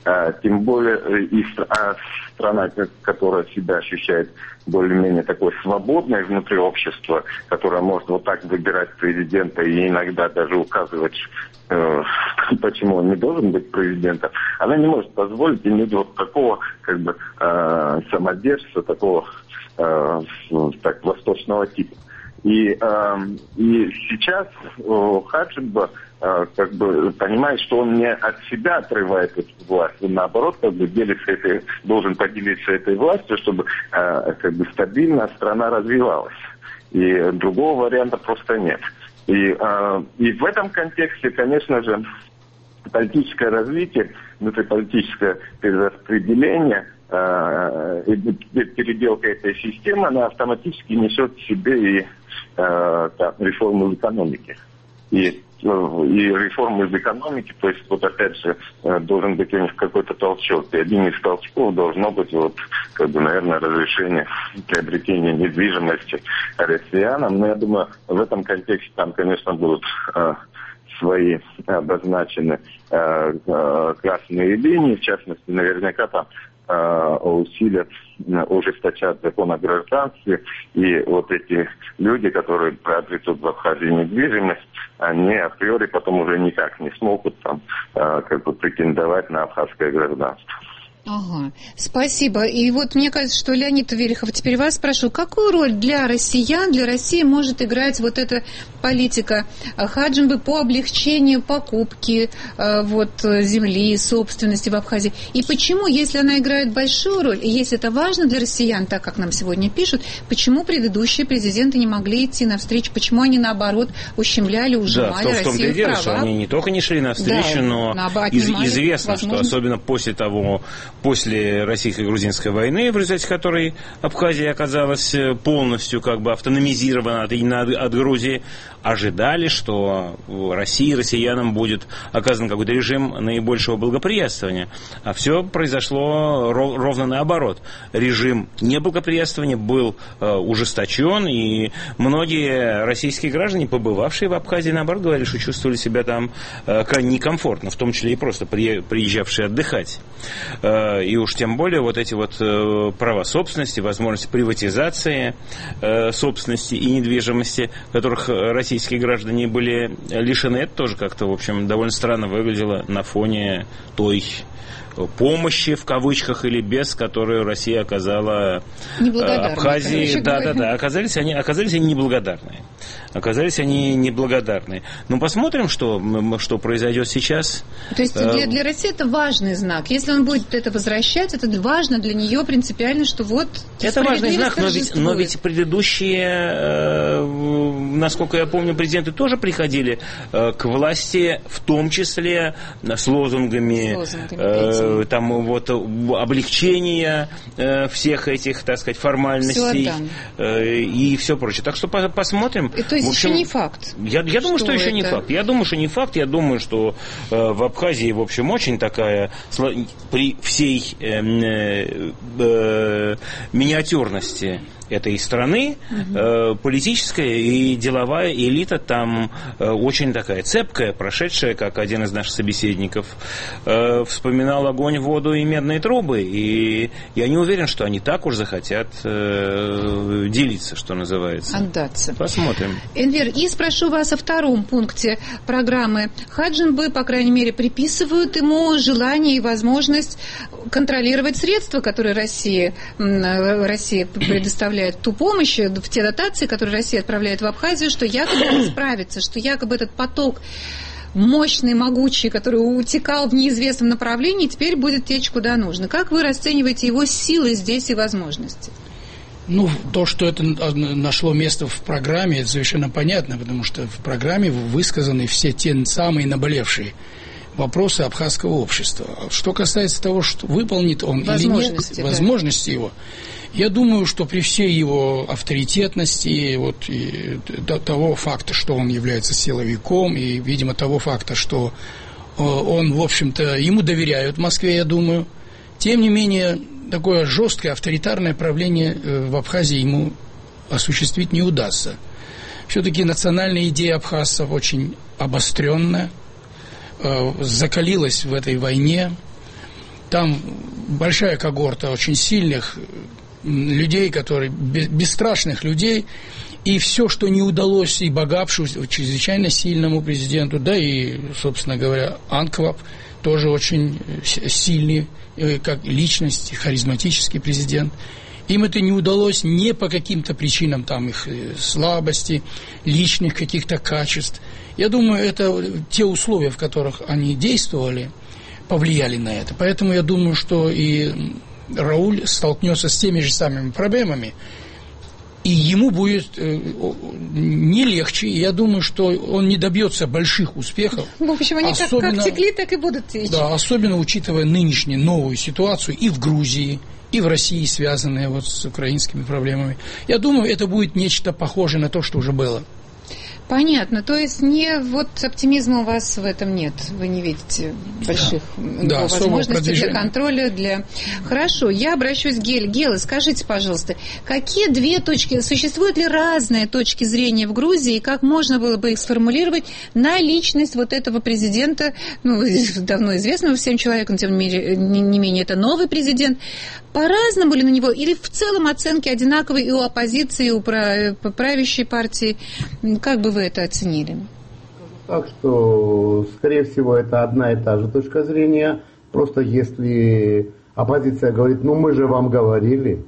Speaker 6: тем более и страна, которая себя ощущает более-менее такой свободной внутри общества, которая может вот так выбирать президента и иногда даже указывать, э, почему он не должен быть президентом, она не может позволить иметь вот такого как бы э, самодержца, такого э, так, восточного типа. И, э, и сейчас э, Хаджимба э, как бы понимает, что он не от себя отрывает эту власть, он наоборот как бы делится этой, должен поделиться этой властью, чтобы э, как бы стабильно страна развивалась. И другого варианта просто нет. И, э, и в этом контексте, конечно же, политическое развитие, внутриполитическое перераспределение, э, переделка этой системы, она автоматически несет в себе и э, так, реформу экономики. И, и реформу из экономики, то есть вот опять же должен быть у них какой-то толчок. И один из толчков должно быть вот, как бы, наверное, разрешение приобретения недвижимости россиянам. Но я думаю, в этом контексте там, конечно, будут э, свои обозначены э, э, красные линии, в частности, наверняка там усилят, ужесточат закон о гражданстве, и вот эти люди, которые приобретут в Абхазии недвижимость, они априори потом уже никак не смогут там как бы претендовать на абхазское гражданство.
Speaker 3: Ага, спасибо. И вот мне кажется, что, Леонид Верехов, теперь вас спрошу, какую роль для россиян, для России может играть вот эта политика Хаджимбы по облегчению покупки вот, земли, собственности в Абхазии? И почему, если она играет большую роль, и если это важно для россиян, так как нам сегодня пишут, почему предыдущие президенты не могли идти навстречу, почему они, наоборот, ущемляли, ужимали
Speaker 5: да, в
Speaker 3: Россию
Speaker 5: том, в том-то и дело,
Speaker 3: права?
Speaker 5: что они не только не шли навстречу, да, но из, известно, возможно, что особенно после того, после российско-грузинской войны, в результате которой Абхазия оказалась полностью как бы автономизирована от, от Грузии, ожидали, что в России россиянам будет оказан какой-то режим наибольшего благоприятствования. А все произошло ров, ровно наоборот. Режим неблагоприятствования был э, ужесточен, и многие российские граждане, побывавшие в Абхазии, наоборот, говорили, что чувствовали себя там э, крайне некомфортно, в том числе и просто при, приезжавшие отдыхать. Э, и уж тем более вот эти вот э, права собственности, возможность приватизации э, собственности и недвижимости, которых российские граждане были лишены, это тоже как-то, в общем, довольно странно выглядело на фоне той помощи, в кавычках или без, которую Россия оказала Абхазии. Да, да, да. Оказались они, оказались они неблагодарные. Оказались они неблагодарные. Ну, посмотрим, что, что произойдет сейчас.
Speaker 3: То есть для, для России это важный знак. Если он будет это возвращать, это важно для нее принципиально, что вот
Speaker 5: это важный знак, но ведь, но ведь предыдущие, насколько я помню, президенты тоже приходили к власти, в том числе с лозунгами, с лозунгами там вот облегчения э, всех этих, так сказать, формальностей э, и все прочее. Так что по- посмотрим.
Speaker 3: И, то есть
Speaker 5: в общем,
Speaker 3: еще не факт.
Speaker 5: Я, я думаю, что, что еще не факт. Я думаю, что не факт. Я думаю, что э, в Абхазии, в общем, очень такая при всей э, э, э, миниатюрности этой страны, угу. э, политическая и деловая элита там э, очень такая цепкая, прошедшая, как один из наших собеседников э, вспоминал огонь, воду и медные трубы. И я не уверен, что они так уж захотят э, делиться, что называется.
Speaker 3: Отдаться.
Speaker 5: Посмотрим.
Speaker 3: Энвер, и спрошу вас о втором пункте программы. Хаджимбы, по крайней мере, приписывают ему желание и возможность контролировать средства, которые Россия, Россия предоставляет, ту помощь, в те дотации, которые Россия отправляет в Абхазию, что якобы справится, что якобы этот поток мощный, могучий, который утекал в неизвестном направлении, теперь будет течь куда нужно. Как вы расцениваете его силы здесь и возможности?
Speaker 7: Ну, то, что это нашло место в программе, это совершенно понятно, потому что в программе высказаны все те самые наболевшие вопросы абхазского общества. Что касается того, что выполнит он или нет, да. возможности его, я думаю, что при всей его авторитетности, вот, и того факта, что он является силовиком, и, видимо, того факта, что он, в общем-то, ему доверяют в Москве, я думаю, тем не менее, такое жесткое авторитарное правление в Абхазии ему осуществить не удастся. Все-таки национальная идея абхазцев очень обостренная, закалилась в этой войне. Там большая когорта очень сильных людей, которые, бесстрашных людей, и все, что не удалось и Багапшу, чрезвычайно сильному президенту, да и, собственно говоря, Анкваб, тоже очень сильный, как личность, харизматический президент. Им это не удалось не по каким-то причинам, там, их слабости, личных каких-то качеств. Я думаю, это те условия, в которых они действовали, повлияли на это. Поэтому я думаю, что и Рауль столкнется с теми же самыми проблемами, и ему будет э, не легче. И я думаю, что он не добьется больших успехов.
Speaker 3: В общем, они особенно, как, как текли, так и будут течь.
Speaker 7: Да, особенно учитывая нынешнюю новую ситуацию и в Грузии, и в России, связанные вот с украинскими проблемами. Я думаю, это будет нечто похожее на то, что уже было.
Speaker 3: Понятно. То есть не вот оптимизма у вас в этом нет. Вы не видите больших
Speaker 7: да,
Speaker 3: возможностей для контроля. Для... Хорошо, я обращусь к Геле. Гела, скажите, пожалуйста, какие две точки, существуют ли разные точки зрения в Грузии, и как можно было бы их сформулировать на личность вот этого президента, ну, давно известного всем человеку, но тем не менее, не менее это новый президент. По-разному ли на него? Или в целом оценки одинаковые и у оппозиции, и у правящей партии? Как бы вы это оценили?
Speaker 4: Так что, скорее всего, это одна и та же точка зрения. Просто если оппозиция говорит, ну мы же вам говорили,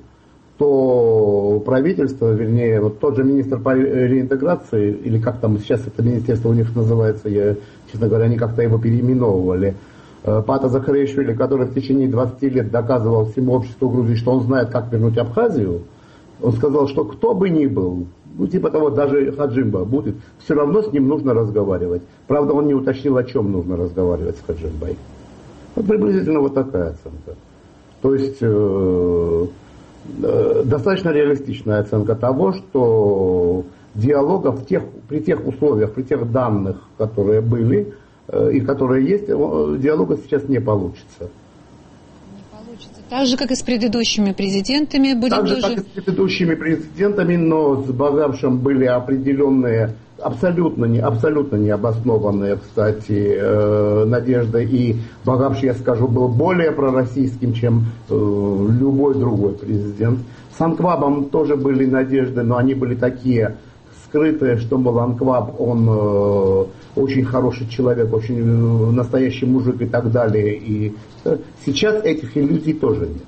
Speaker 4: то правительство, вернее, вот тот же министр по реинтеграции, или как там сейчас это министерство у них называется, я, честно говоря, они как-то его переименовывали, Пата Захаришвили, который в течение двадцати лет доказывал всему обществу Грузии, что он знает, как вернуть Абхазию, он сказал, что кто бы ни был, ну типа того, даже Хаджимба будет, все равно с ним нужно разговаривать. Правда, он не уточнил, о чем нужно разговаривать с Хаджимбой. Вот приблизительно вот такая оценка. То есть э, э, достаточно реалистичная оценка того, что диалога в тех, при тех условиях, при тех данных, которые были, и которые есть, диалога сейчас не получится.
Speaker 3: Не получится. Так же, как и с предыдущими президентами. Будет
Speaker 4: так же,
Speaker 3: тоже...
Speaker 4: как и с предыдущими президентами, но с Багапшем были определенные, абсолютно, не, абсолютно необоснованные, кстати, э, надежды. И Багапш, я скажу, был более пророссийским, чем э, любой другой президент. С Анквабом тоже были надежды, но они были такие скрытые, что, мол, Анкваб, он э, очень хороший человек, очень э, настоящий мужик и так далее. И э, сейчас этих иллюзий тоже нет.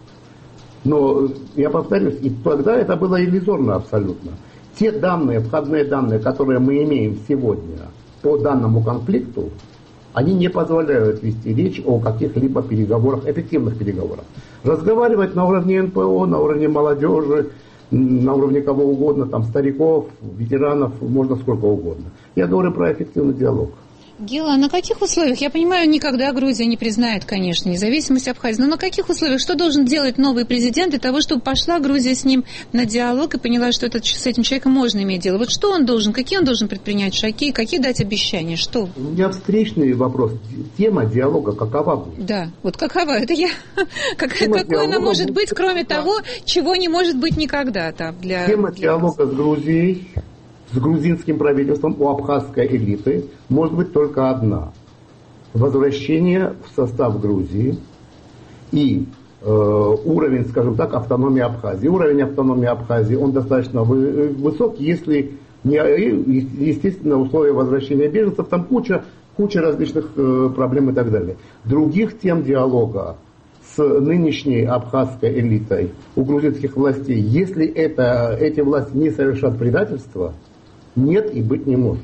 Speaker 4: Но, я повторюсь, и тогда это было иллюзорно абсолютно. Те данные, входные данные, которые мы имеем сегодня по данному конфликту, они не позволяют вести речь о каких-либо переговорах, эффективных переговорах. Разговаривать на уровне эн пэ о, на уровне молодежи, на уровне кого угодно, там, стариков, ветеранов, можно сколько угодно. Я говорю про эффективный диалог.
Speaker 3: Гела, а на каких условиях? Я понимаю, никогда Грузия не признает, конечно, независимость Абхазии, но на каких условиях? Что должен делать новый президент для того, чтобы пошла Грузия с ним на диалог и поняла, что это, с этим человеком можно иметь дело? Вот что он должен, какие он должен предпринять шаги, какие дать обещания, что?
Speaker 4: У меня встречный вопрос. Тема диалога какова будет?
Speaker 3: Да, вот какова? Это я... Как, какой она может будет, быть, кроме да. того, чего не может быть никогда там для...
Speaker 4: Тема
Speaker 3: для
Speaker 4: диалога с Грузией, с грузинским правительством у абхазской элиты может быть только одна. Возвращение в состав Грузии и э, уровень, скажем так, автономии Абхазии. Уровень автономии Абхазии, он достаточно вы, высокий, если не, естественно, условия возвращения беженцев, там куча, куча различных э, проблем и так далее. Других тем диалога с нынешней абхазской элитой у грузинских властей, если это, эти власти не совершат предательство, нет и быть не может.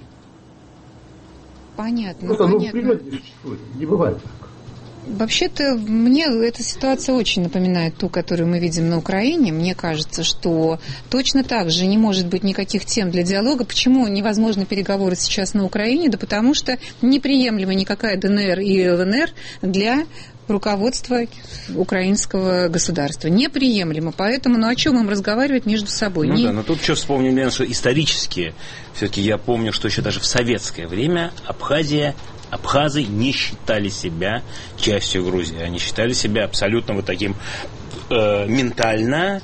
Speaker 3: Понятно.
Speaker 4: Просто,
Speaker 3: понятно.
Speaker 4: ну, вперед не существует, не бывает так.
Speaker 3: Вообще-то мне эта ситуация очень напоминает ту, которую мы видим на Украине. Мне кажется, что точно так же не может быть никаких тем для диалога. Почему невозможны переговоры сейчас на Украине? Да потому что неприемлема никакая дэ эн эр и эл эн эр для руководства украинского государства. Неприемлемо. Поэтому, ну о чем им разговаривать между собой?
Speaker 5: Ну
Speaker 3: Не...
Speaker 5: да, но тут что вспомним, наверное, что исторически, все-таки я помню, что еще даже в советское время Абхазия, абхазы не считали себя частью Грузии. Они считали себя абсолютно вот таким э, ментально,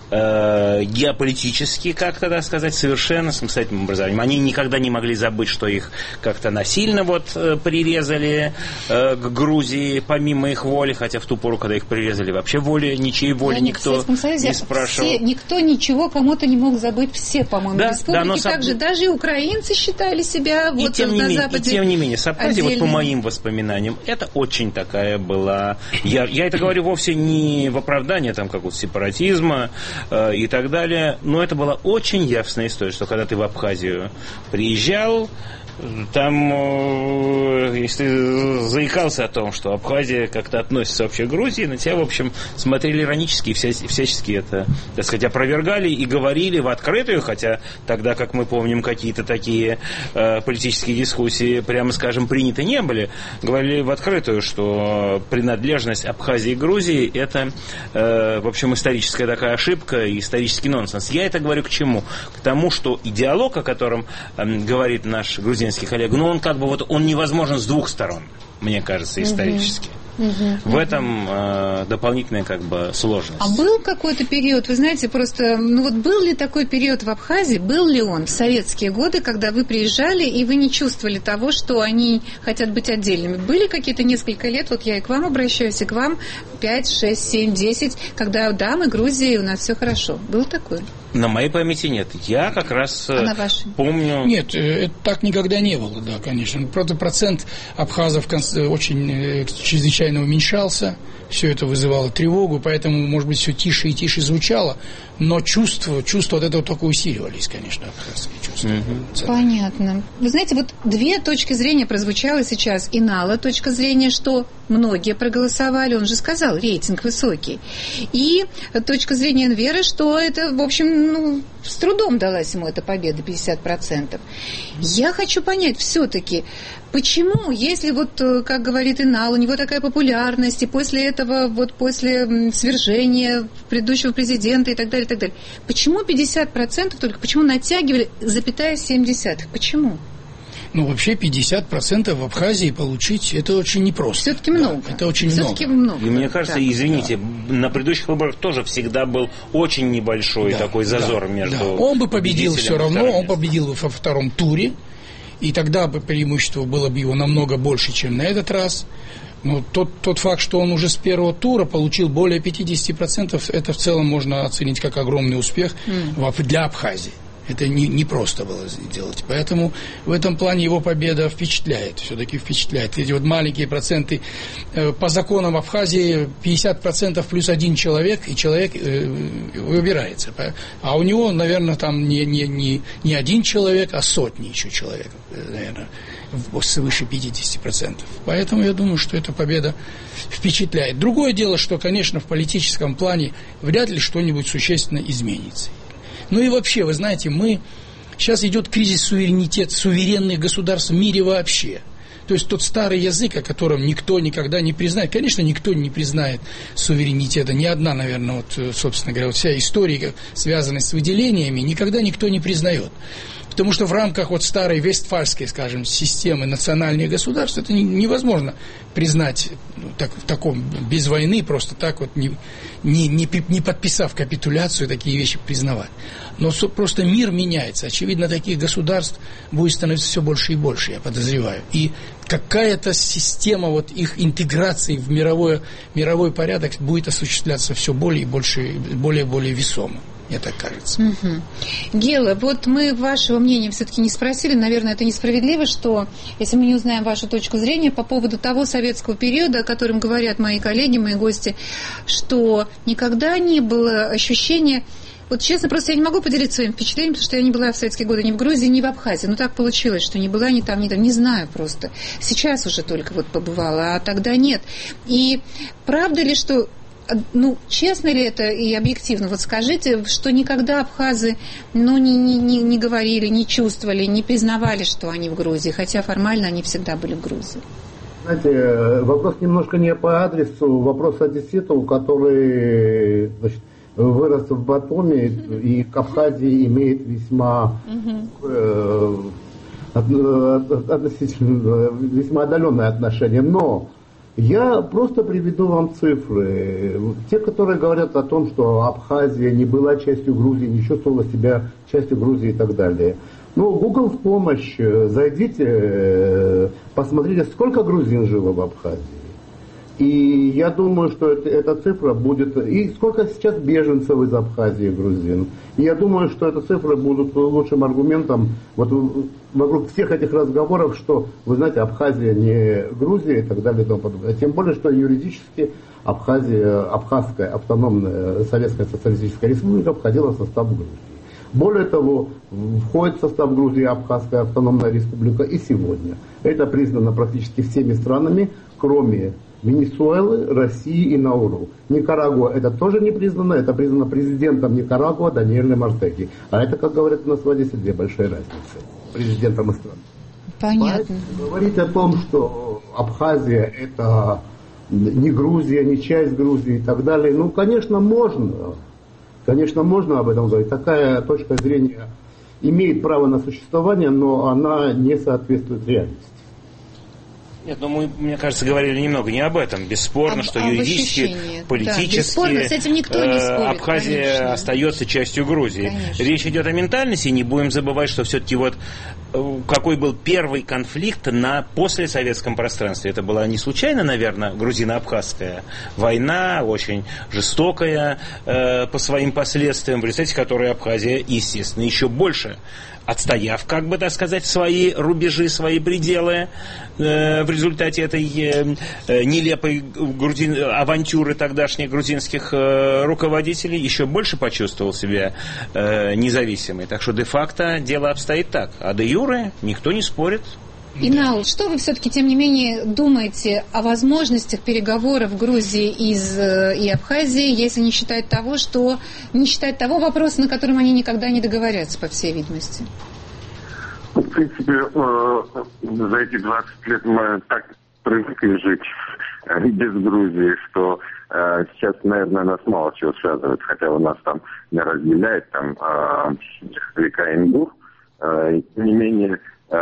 Speaker 5: э, геополитически, как тогда сказать, совершенно самостоятельным образованием. Они никогда не могли забыть, что их как-то насильно вот э, прирезали э, к Грузии, помимо их воли, хотя в ту пору, когда их прирезали, вообще воли, ничьей воли
Speaker 3: да,
Speaker 5: никто
Speaker 3: Союзе
Speaker 5: не спрашивал.
Speaker 3: Все, никто ничего кому-то не мог забыть, все, по-моему,
Speaker 5: да,
Speaker 3: республики.
Speaker 5: Да, но
Speaker 3: также
Speaker 5: соб...
Speaker 3: даже и украинцы считали себя
Speaker 5: и
Speaker 3: вот
Speaker 5: тем
Speaker 3: на
Speaker 5: не менее,
Speaker 3: Западе.
Speaker 5: И тем не менее, Абхазия, вот по моим воспоминаниям, это очень такая была... Я, я это говорю вовсе не в оправдание там какого-то сепаратизма э, и так далее, но это была очень явная история, что когда ты в Абхазию приезжал, там, если ты заикался о том, что Абхазия как-то относится вообще к Грузии, на тебя, в общем, смотрели иронически и вся, всячески это, так сказать, опровергали и говорили в открытую, хотя тогда, как мы помним, какие-то такие э, политические дискуссии, прямо скажем, приняты не были, говорили в открытую, что принадлежность Абхазии к Грузии это, э, в общем, историческая такая ошибка и исторический нонсенс. Я это говорю к чему? К тому, что идеолог, о котором э, говорит наш грузинский коллег, но он как бы вот он невозможен с двух сторон, мне кажется, исторически. Uh-huh. В этом э, дополнительная как бы сложность.
Speaker 3: А был какой-то период, вы знаете, просто, ну вот был ли такой период в Абхазии, был ли он в советские годы, когда вы приезжали и вы не чувствовали того, что они хотят быть отдельными? Были какие-то несколько лет, вот я и к вам обращаюсь, и к вам пять, шесть, семь, десять, когда да, мы Грузия, у нас все хорошо. Был такой?
Speaker 5: На моей памяти нет. Я как раз
Speaker 3: а на вашей?
Speaker 5: помню...
Speaker 7: Нет, это так никогда не было, да, конечно. Просто процент абхазов очень чрезвычайно уменьшался. Все это вызывало тревогу, поэтому, может быть, все тише и тише звучало, но чувства, чувства от этого только усиливались, конечно, абхазские чувства.
Speaker 3: Mm-hmm. Понятно. Вы знаете, вот две точки зрения прозвучало сейчас. Инала точка зрения, что многие проголосовали, он же сказал, рейтинг высокий. И точка зрения Энвера, что это, в общем, ну, с трудом далась ему эта победа, пятьдесят процентов. Я хочу понять все-таки, почему, если вот, как говорит Инал, у него такая популярность, и после этого, вот после свержения предыдущего президента и так далее, и так далее, почему пятьдесят процентов только, почему натягивали запятая семь десятых, почему?
Speaker 7: Ну, вообще пятьдесят процентов в Абхазии получить, это очень непросто.
Speaker 3: Все-таки много.
Speaker 7: Да, это очень
Speaker 3: Все-таки
Speaker 7: много.
Speaker 3: много.
Speaker 5: И мне кажется,
Speaker 3: да.
Speaker 5: извините, да. на предыдущих выборах тоже всегда был очень небольшой да, такой зазор
Speaker 7: да,
Speaker 5: между...
Speaker 7: Да. Он бы победил все равно, он
Speaker 5: местом.
Speaker 7: победил во втором туре, и тогда бы преимущество было бы его намного больше, чем на этот раз. Но тот, тот факт, что он уже с первого тура получил более пятьдесят процентов, это в целом можно оценить как огромный успех mm. для Абхазии. Это не, не просто было сделать. Поэтому в этом плане его победа впечатляет. Все-таки впечатляет. Эти вот маленькие проценты. По законам Абхазии пятьдесят процентов плюс один человек, и человек выбирается. А у него, наверное, там не, не, не, не один человек, а сотни еще человек, наверное, свыше пятьдесят процентов. Поэтому я думаю, что эта победа впечатляет. Другое дело, что, конечно, в политическом плане вряд ли что-нибудь существенно изменится. Ну и вообще, вы знаете, мы... Сейчас идет кризис суверенитета, суверенных государств в мире вообще. То есть тот старый язык, о котором никто никогда не признает. Конечно, никто не признает суверенитета. Ни одна, наверное, вот, собственно говоря, вот вся история, связанная с выделениями, никогда никто не признает. Потому что в рамках вот старой вестфальской, скажем, системы национальных государств это невозможно признать ну, так, в таком, без войны, просто так вот, не, не, не, не подписав капитуляцию, такие вещи признавать. Но со, просто мир меняется. Очевидно, таких государств будет становиться все больше и больше, я подозреваю. И какая-то система вот их интеграции в мировой, мировой порядок будет осуществляться все более и больше, более и более весомо. Мне так кажется.
Speaker 3: Угу. Гела, вот мы вашего мнения все-таки не спросили. Наверное, это несправедливо, что если мы не узнаем вашу точку зрения по поводу того советского периода, о котором говорят мои коллеги, мои гости, что никогда не было ощущения... Вот честно, просто я не могу поделиться своим впечатлением, потому что я не была в советские годы ни в Грузии, ни в Абхазии. Ну, так получилось, что не была ни там, ни там. Не знаю просто. Сейчас уже только вот побывала, а тогда нет. И правда ли, что... Ну, честно ли это и объективно? Вот скажите, что никогда абхазы ну, не, не, не говорили, не чувствовали, не признавали, что они в Грузии, хотя формально они всегда были в Грузии.
Speaker 4: Знаете, вопрос немножко не по адресу, вопрос одесситу, который значит, вырос в Батуми и к Абхазии имеет весьма э, относительно весьма отдаленное отношение, но Я просто приведу вам цифры. Те, которые говорят о том, что Абхазия не была частью Грузии, не чувствовала себя частью Грузии и так далее. Ну, Google в помощь. Зайдите, посмотрите, сколько грузин жило в Абхазии. И я думаю, что это, эта цифра будет... И сколько сейчас беженцев из Абхазии грузин. И я думаю, что эти цифры будут лучшим аргументом вот вокруг всех этих разговоров, что, вы знаете, Абхазия не Грузия и так далее и тому подобное. Тем более, что юридически Абхазия, Абхазская автономная Советская Социалистическая Республика входила в состав Грузии. Более того, входит в состав Грузии Абхазская автономная республика и сегодня. Это признано практически всеми странами, кроме Венесуэлы, России и Науру. Никарагуа это тоже не признано, это признано президентом Никарагуа Даниэлем Ортеги. А это, как говорят у нас в Одессе, две большие разницы. Президентом и страной.
Speaker 3: Понятно.
Speaker 4: Поэтому говорить о том, что Абхазия это не Грузия, не часть Грузии и так далее, ну, конечно, можно. Конечно, можно об этом говорить. Такая точка зрения имеет право на существование, но она не соответствует реальности.
Speaker 5: Нет, ну мы, мне кажется, говорили немного не об этом. Бесспорно, об, что об юридически, ощущении. Политически, да, бесспорно, с этим никто не спорит, Абхазия конечно. Остается частью Грузии. Конечно. Речь идет о ментальности, и не будем забывать, что все-таки вот какой был первый конфликт на постсоветском пространстве. Это была не случайно, наверное, грузино-абхазская война, очень жестокая э, по своим последствиям, в результате которой Абхазия, естественно, еще больше отстояв, как бы так сказать, свои рубежи, свои пределы э, в результате этой э, нелепой грузин, авантюры тогдашних грузинских э, руководителей, еще больше почувствовал себя э, независимой. Так что де-факто дело обстоит так. А де-юре никто не спорит.
Speaker 3: Инал, что вы все-таки, тем не менее, думаете о возможностях переговоров Грузии из, и Абхазии, если не считать того, что не считать того вопроса, на котором они никогда не договорятся, по всей видимости?
Speaker 6: В принципе, за эти двадцать лет мы так привыкли жить без Грузии, что сейчас, наверное, нас мало чего связывает, хотя у нас там не разделяет там река Ингур, тем не менее.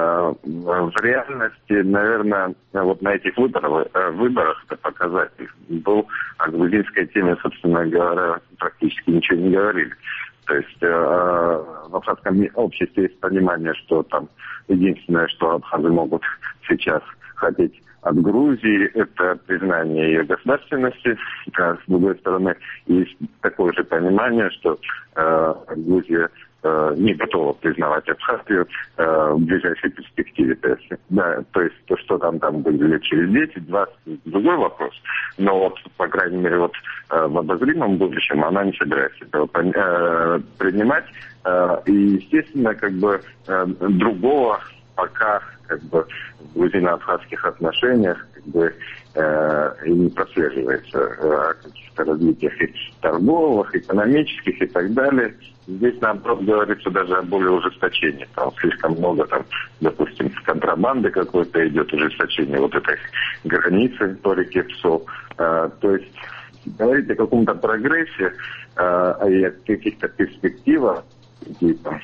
Speaker 6: В реальности, наверное, вот на этих выборах, выборах это показатель был, о грузинской теме, собственно говоря, практически ничего не говорили. То есть э, в абхазском обществе есть понимание, что там единственное, что абхазы могут сейчас хотеть от Грузии, это признание ее государственности. А с другой стороны, есть такое же понимание, что э, Грузия не готова признавать Абхазию э, в ближайшей перспективе. То есть, да, то есть то, что там, там будет лет через десять-двадцать, другой вопрос. Но вот, по крайней мере, вот э, в обозримом будущем она не собирается этого э, принимать. Э, и, естественно, как бы э, другого пока как бы в грузино-абхазских отношениях как бы э, и не прослеживается о каких-то развитиях и торговых, экономических и так далее. Здесь, наоборот, говорится даже о более ужесточении. Там слишком много, там, допустим, с контрабанды какой-то идет ужесточение вот этой границы по реке Псо. А, то есть говорить о каком-то прогрессе а, и о каких-то перспективах типа,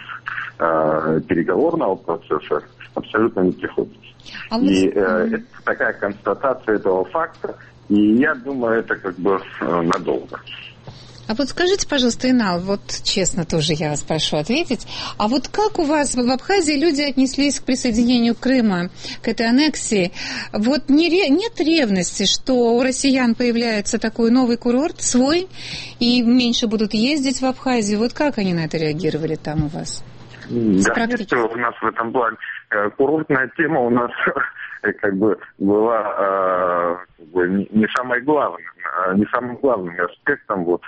Speaker 6: а, переговорного процесса абсолютно не приходится. А вы... И а, это такая констатация этого факта, и я думаю, это как бы надолго.
Speaker 3: А вот скажите, пожалуйста, Инал, вот честно тоже я вас прошу ответить, а вот как у вас в Абхазии люди отнеслись к присоединению Крыма, к этой аннексии? Вот не ре... нет ревности, что у россиян появляется такой новый курорт свой, и меньше будут ездить в Абхазию? Вот как они на это реагировали там у вас?
Speaker 6: Да, нет, у нас в этом плане курортная тема у нас как бы была как бы, не самой главной, не самым главным аспектом вот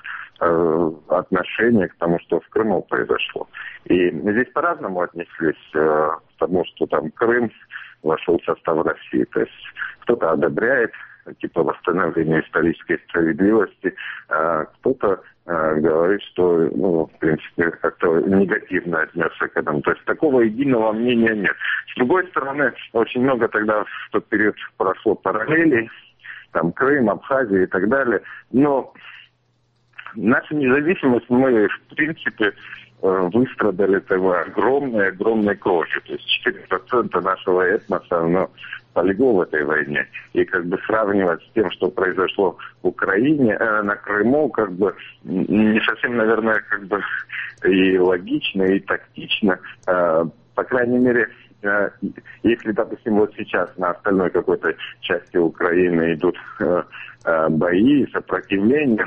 Speaker 6: отношения к тому, что в Крыму произошло. И здесь по-разному отнеслись к тому, что там Крым вошел в состав России. То есть кто-то одобряет типа восстановление исторической справедливости, а кто-то а, говорит, что, ну, в принципе, как-то негативно отнесся к этому. То есть такого единого мнения нет. С другой стороны, очень много тогда в тот период прошло параллелей, там Крым, Абхазия и так далее, но наша независимость, мы, в принципе, выстрадали этого огромной-огромной кровью. То есть четыре процента нашего этноса, оно полегло в этой войне. И как бы сравнивать с тем, что произошло в Украине, э, на Крыму, как бы не совсем, наверное, как бы и логично, и тактично. Э, по крайней мере, э, если, допустим, вот сейчас на остальной какой-то части Украины идут э, э, бои, сопротивление,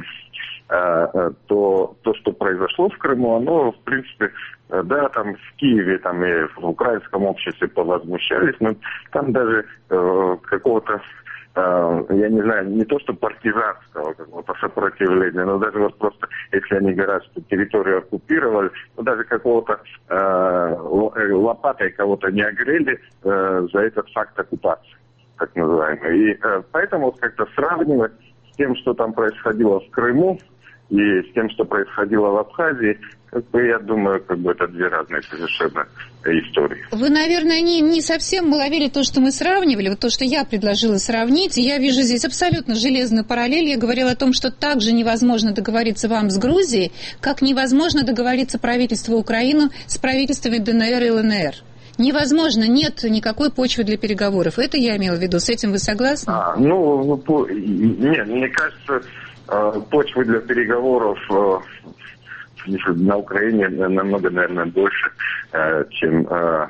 Speaker 6: то то, что произошло в Крыму, оно, в принципе, да, там в Киеве, там и в украинском обществе повозмущались, но там даже э, какого-то, э, я не знаю, не то что партизанского какого-то сопротивления, но даже вот просто, если они говорят, что территорию оккупировали, то даже какого-то э, лопатой кого-то не огрели э, за этот факт оккупации, так называемый. И э, поэтому вот как-то сравнивать с тем, что там происходило в Крыму, и с тем, что происходило в Абхазии, как бы, я думаю, как бы это две разные совершенно истории.
Speaker 3: Вы, наверное, не, не совсем уловили то, что мы сравнивали, вот то, что я предложила сравнить. И я вижу здесь абсолютно железную параллель. Я говорила о том, что также невозможно договориться вам с Грузией, как невозможно договориться правительству Украины с правительствами ДНР и ЛНР. Невозможно, нет никакой почвы для переговоров. Это я имела в виду. С этим вы согласны?
Speaker 6: А, ну, по, нет, мне кажется, почвы для переговоров на Украине намного, наверное, больше, чем,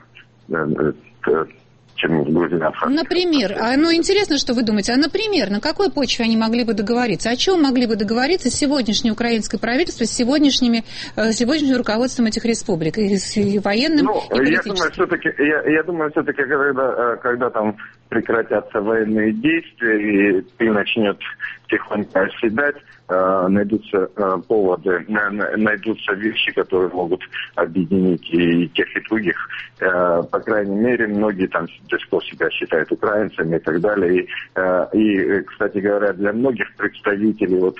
Speaker 6: чем в Грузии.
Speaker 3: Например, а, ну интересно, что вы думаете, а например, на какой почве они могли бы договориться? О чем могли бы договориться сегодняшнее украинское правительство с сегодняшними, сегодняшним руководством этих республик, и с и военным,
Speaker 6: ну,
Speaker 3: и
Speaker 6: я думаю, все-таки, я, я думаю, все-таки, когда, когда там прекратятся военные действия, и ты начнет тихонько оседать, найдутся поводы, найдутся вещи, которые могут объединить и тех, и других. По крайней мере, многие там до сих пор себя считают украинцами и так далее. И, и кстати говоря, для многих представителей вот,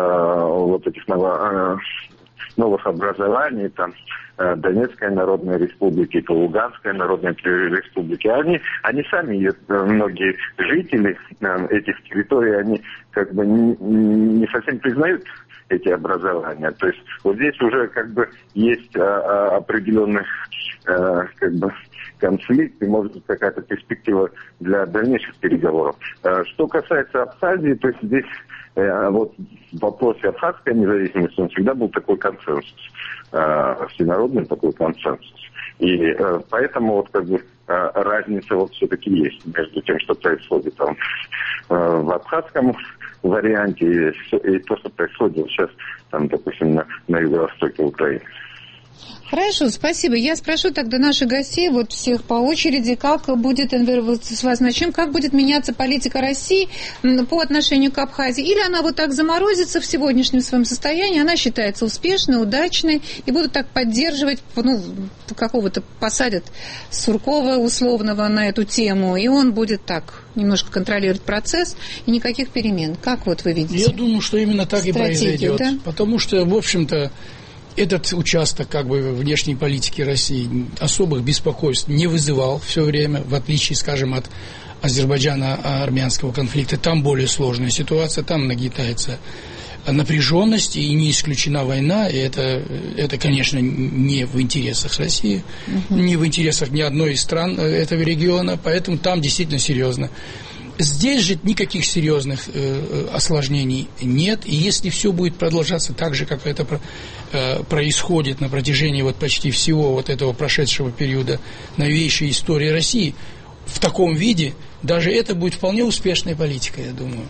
Speaker 6: вот этих ново, новых образований, там, Донецкой Народной Республики, то Луганской Народной Республики, они, они сами, многие жители этих территорий, они как бы не, не совсем признают эти образования. То есть вот здесь уже как бы есть а, а, определенный а, как бы конфликт и может быть какая-то перспектива для дальнейших переговоров. А, что касается Абхазии, то есть здесь а, вот в вопросе абхазской независимости он всегда был такой консенсус. Всенародный такой консенсус. И э, поэтому вот как бы э, разница вот все-таки есть между тем, что происходит там э, в абхазском варианте и, и то, что происходит сейчас там, допустим, на, на юго-востоке Украины.
Speaker 3: Хорошо, спасибо. Я спрошу тогда наших гостей, вот всех по очереди, как будет, Энвер, вот с вас начнем, как будет меняться политика России по отношению к Абхазии? Или она вот так заморозится в сегодняшнем своем состоянии, она считается успешной, удачной, и будут так поддерживать, ну, какого-то посадят Суркова условного на эту тему, и он будет так немножко контролировать процесс, и никаких перемен. Как вот вы видите?
Speaker 7: Я думаю, что именно так и произойдет.
Speaker 3: Да?
Speaker 7: Потому что, в общем-то, этот участок как бы внешней политики России особых беспокойств не вызывал все время, в отличие, скажем, от Азербайджано-армянского конфликта. Там более сложная ситуация, там нагнетается напряженность и не исключена война, и это, это конечно, не в интересах России, uh-huh. не в интересах ни одной из стран этого региона, поэтому там действительно серьезно. Здесь же никаких серьезных э, осложнений нет, и если все будет продолжаться так же, как это э, происходит на протяжении вот почти всего вот этого прошедшего периода новейшей истории России, в таком виде, даже это будет вполне успешная политика, я думаю.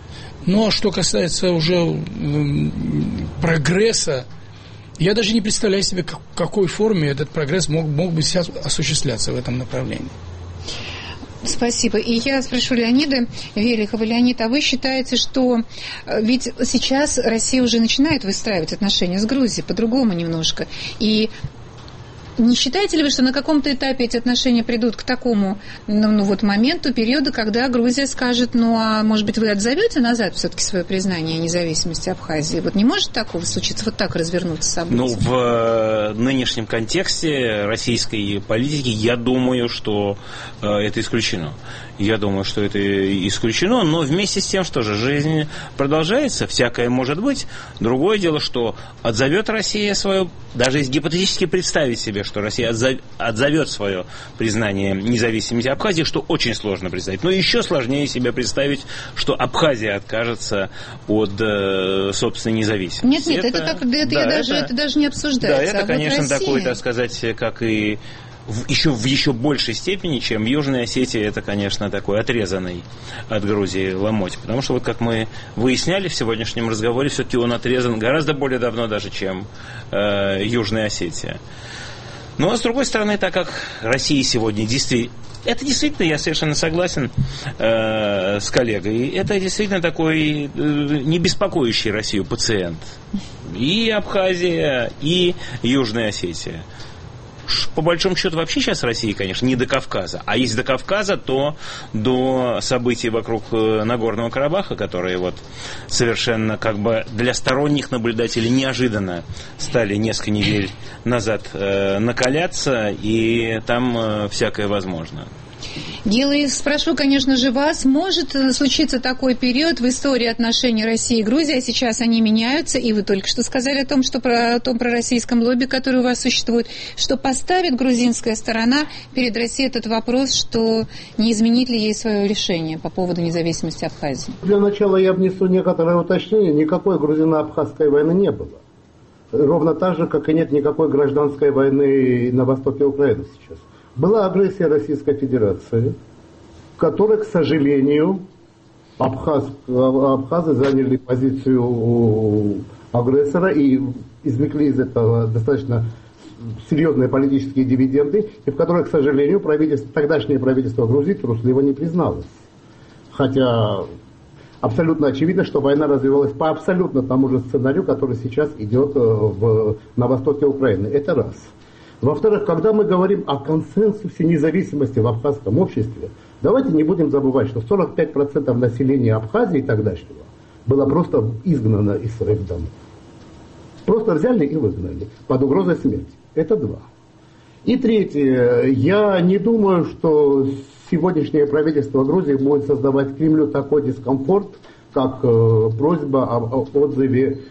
Speaker 7: Но что касается уже э, прогресса, я даже не представляю себе, как, в какой форме этот прогресс мог, мог бы сейчас осуществляться в этом направлении.
Speaker 3: Спасибо. И я спрошу Леонида Велихова. Леонид, а вы считаете, что ведь сейчас Россия уже начинает выстраивать отношения с Грузией по-другому немножко, и Не считаете ли вы, что на каком-то этапе эти отношения придут к такому ну, ну, вот моменту, периоду, когда Грузия скажет, ну, а может быть, вы отзовете назад все-таки свое признание независимости Абхазии? Вот не может такого случиться, вот так развернуться события?
Speaker 5: Ну, в нынешнем контексте российской политики, я думаю, что это исключено. Я думаю, что это исключено, но вместе с тем, что же, жизнь продолжается, всякое может быть. Другое дело, что отзовет Россия свое, даже если гипотетически представить себе, что Россия отзовет свое признание независимости Абхазии, что очень сложно представить. Но еще сложнее себе представить, что Абхазия откажется от э, собственной независимости.
Speaker 3: Нет, нет, это, это, так, это, да, даже, это, это даже не обсуждается.
Speaker 5: Да, это,
Speaker 3: а
Speaker 5: конечно,
Speaker 3: вот
Speaker 5: такой, так сказать, как и... В еще, в еще большей степени, чем в Южной Осетии, это, конечно, такой отрезанный от Грузии ломоть. Потому что, вот как мы выясняли в сегодняшнем разговоре, все-таки он отрезан гораздо более давно даже, чем э, Южная Осетия. Ну, а с другой стороны, так как Россия сегодня действительно... Это действительно, я совершенно согласен э, с коллегой, это действительно такой э, не беспокоящий Россию пациент. И Абхазия, и Южная Осетия. По большому счету, вообще сейчас России, конечно, не до Кавказа. А если до Кавказа, то до событий вокруг Нагорного Карабаха, которые вот совершенно как бы для сторонних наблюдателей неожиданно стали несколько недель назад э, накаляться, и там э, всякое возможно.
Speaker 3: Гилы, спрошу, конечно же, вас, может случиться такой период в истории отношений России и Грузии, а сейчас они меняются, и вы только что сказали о том, что про, о том пророссийском лобби, который у вас существует, что поставит грузинская сторона перед Россией этот вопрос, что не изменит ли ей свое решение по поводу независимости Абхазии?
Speaker 4: Для начала я внесу некоторое уточнение. Никакой грузино-абхазской войны не было. Ровно так же, как и нет никакой гражданской войны на востоке Украины сейчас. Была агрессия Российской Федерации, в которой, к сожалению, абхаз, абхазы заняли позицию агрессора и извлекли из этого достаточно серьезные политические дивиденды, и в которой, к сожалению, правительство, тогдашнее правительство Грузии трусливо не призналось. Хотя абсолютно очевидно, что война развивалась по абсолютно тому же сценарию, который сейчас идет в, на востоке Украины. Это раз. Во-вторых, когда мы говорим о консенсусе независимости в абхазском обществе, давайте не будем забывать, что сорок пять процентов населения Абхазии тогдашнего было просто изгнано из своих домов. Просто взяли и выгнали под угрозой смерти. Это два. И третье. Я не думаю, что сегодняшнее правительство Грузии будет создавать Кремлю такой дискомфорт, как э, просьба об отзыве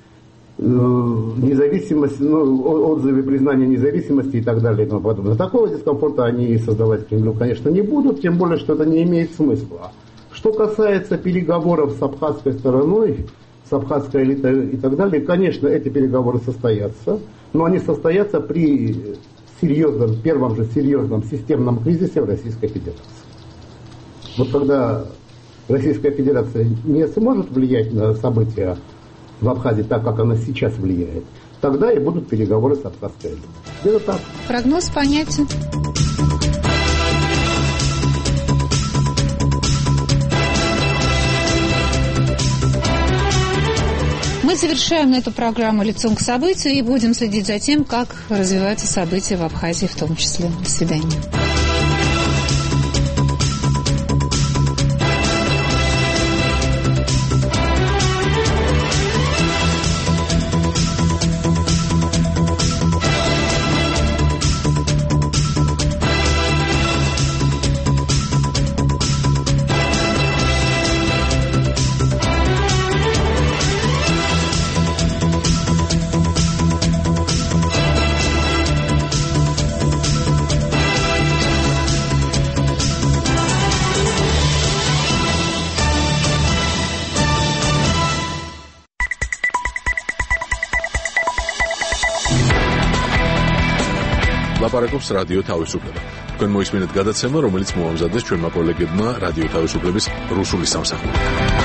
Speaker 4: независимости, ну, отзывы признания независимости и так далее и тому подобное. Такого дискомфорта они создавать Кремлю, конечно, не будут, тем более, что это не имеет смысла. Что касается переговоров с абхазской стороной, с абхазской элитой и так далее, конечно, эти переговоры состоятся, но они состоятся при серьезном, первом же серьезном системном кризисе в Российской Федерации. Вот когда Российская Федерация не сможет влиять на события в Абхазии так, как она сейчас влияет, тогда и будут переговоры с абхазской элитой. Это так.
Speaker 3: Прогноз понятен. Мы завершаем эту программу «Лицом к событию» и будем следить за тем, как развиваются события в Абхазии в том числе. До свидания.
Speaker 1: ლაპარაკობს რადიო თავისუფლება. თქვენ მოისმინეთ გადაცემა, რომელიც მოამზადეს ჩვენმა კოლეგებმა რადიო თავისუფლების რუსული სამსახური.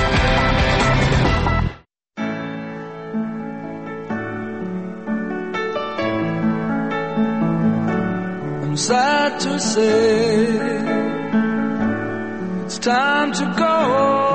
Speaker 9: I'm sad to say it's time to go.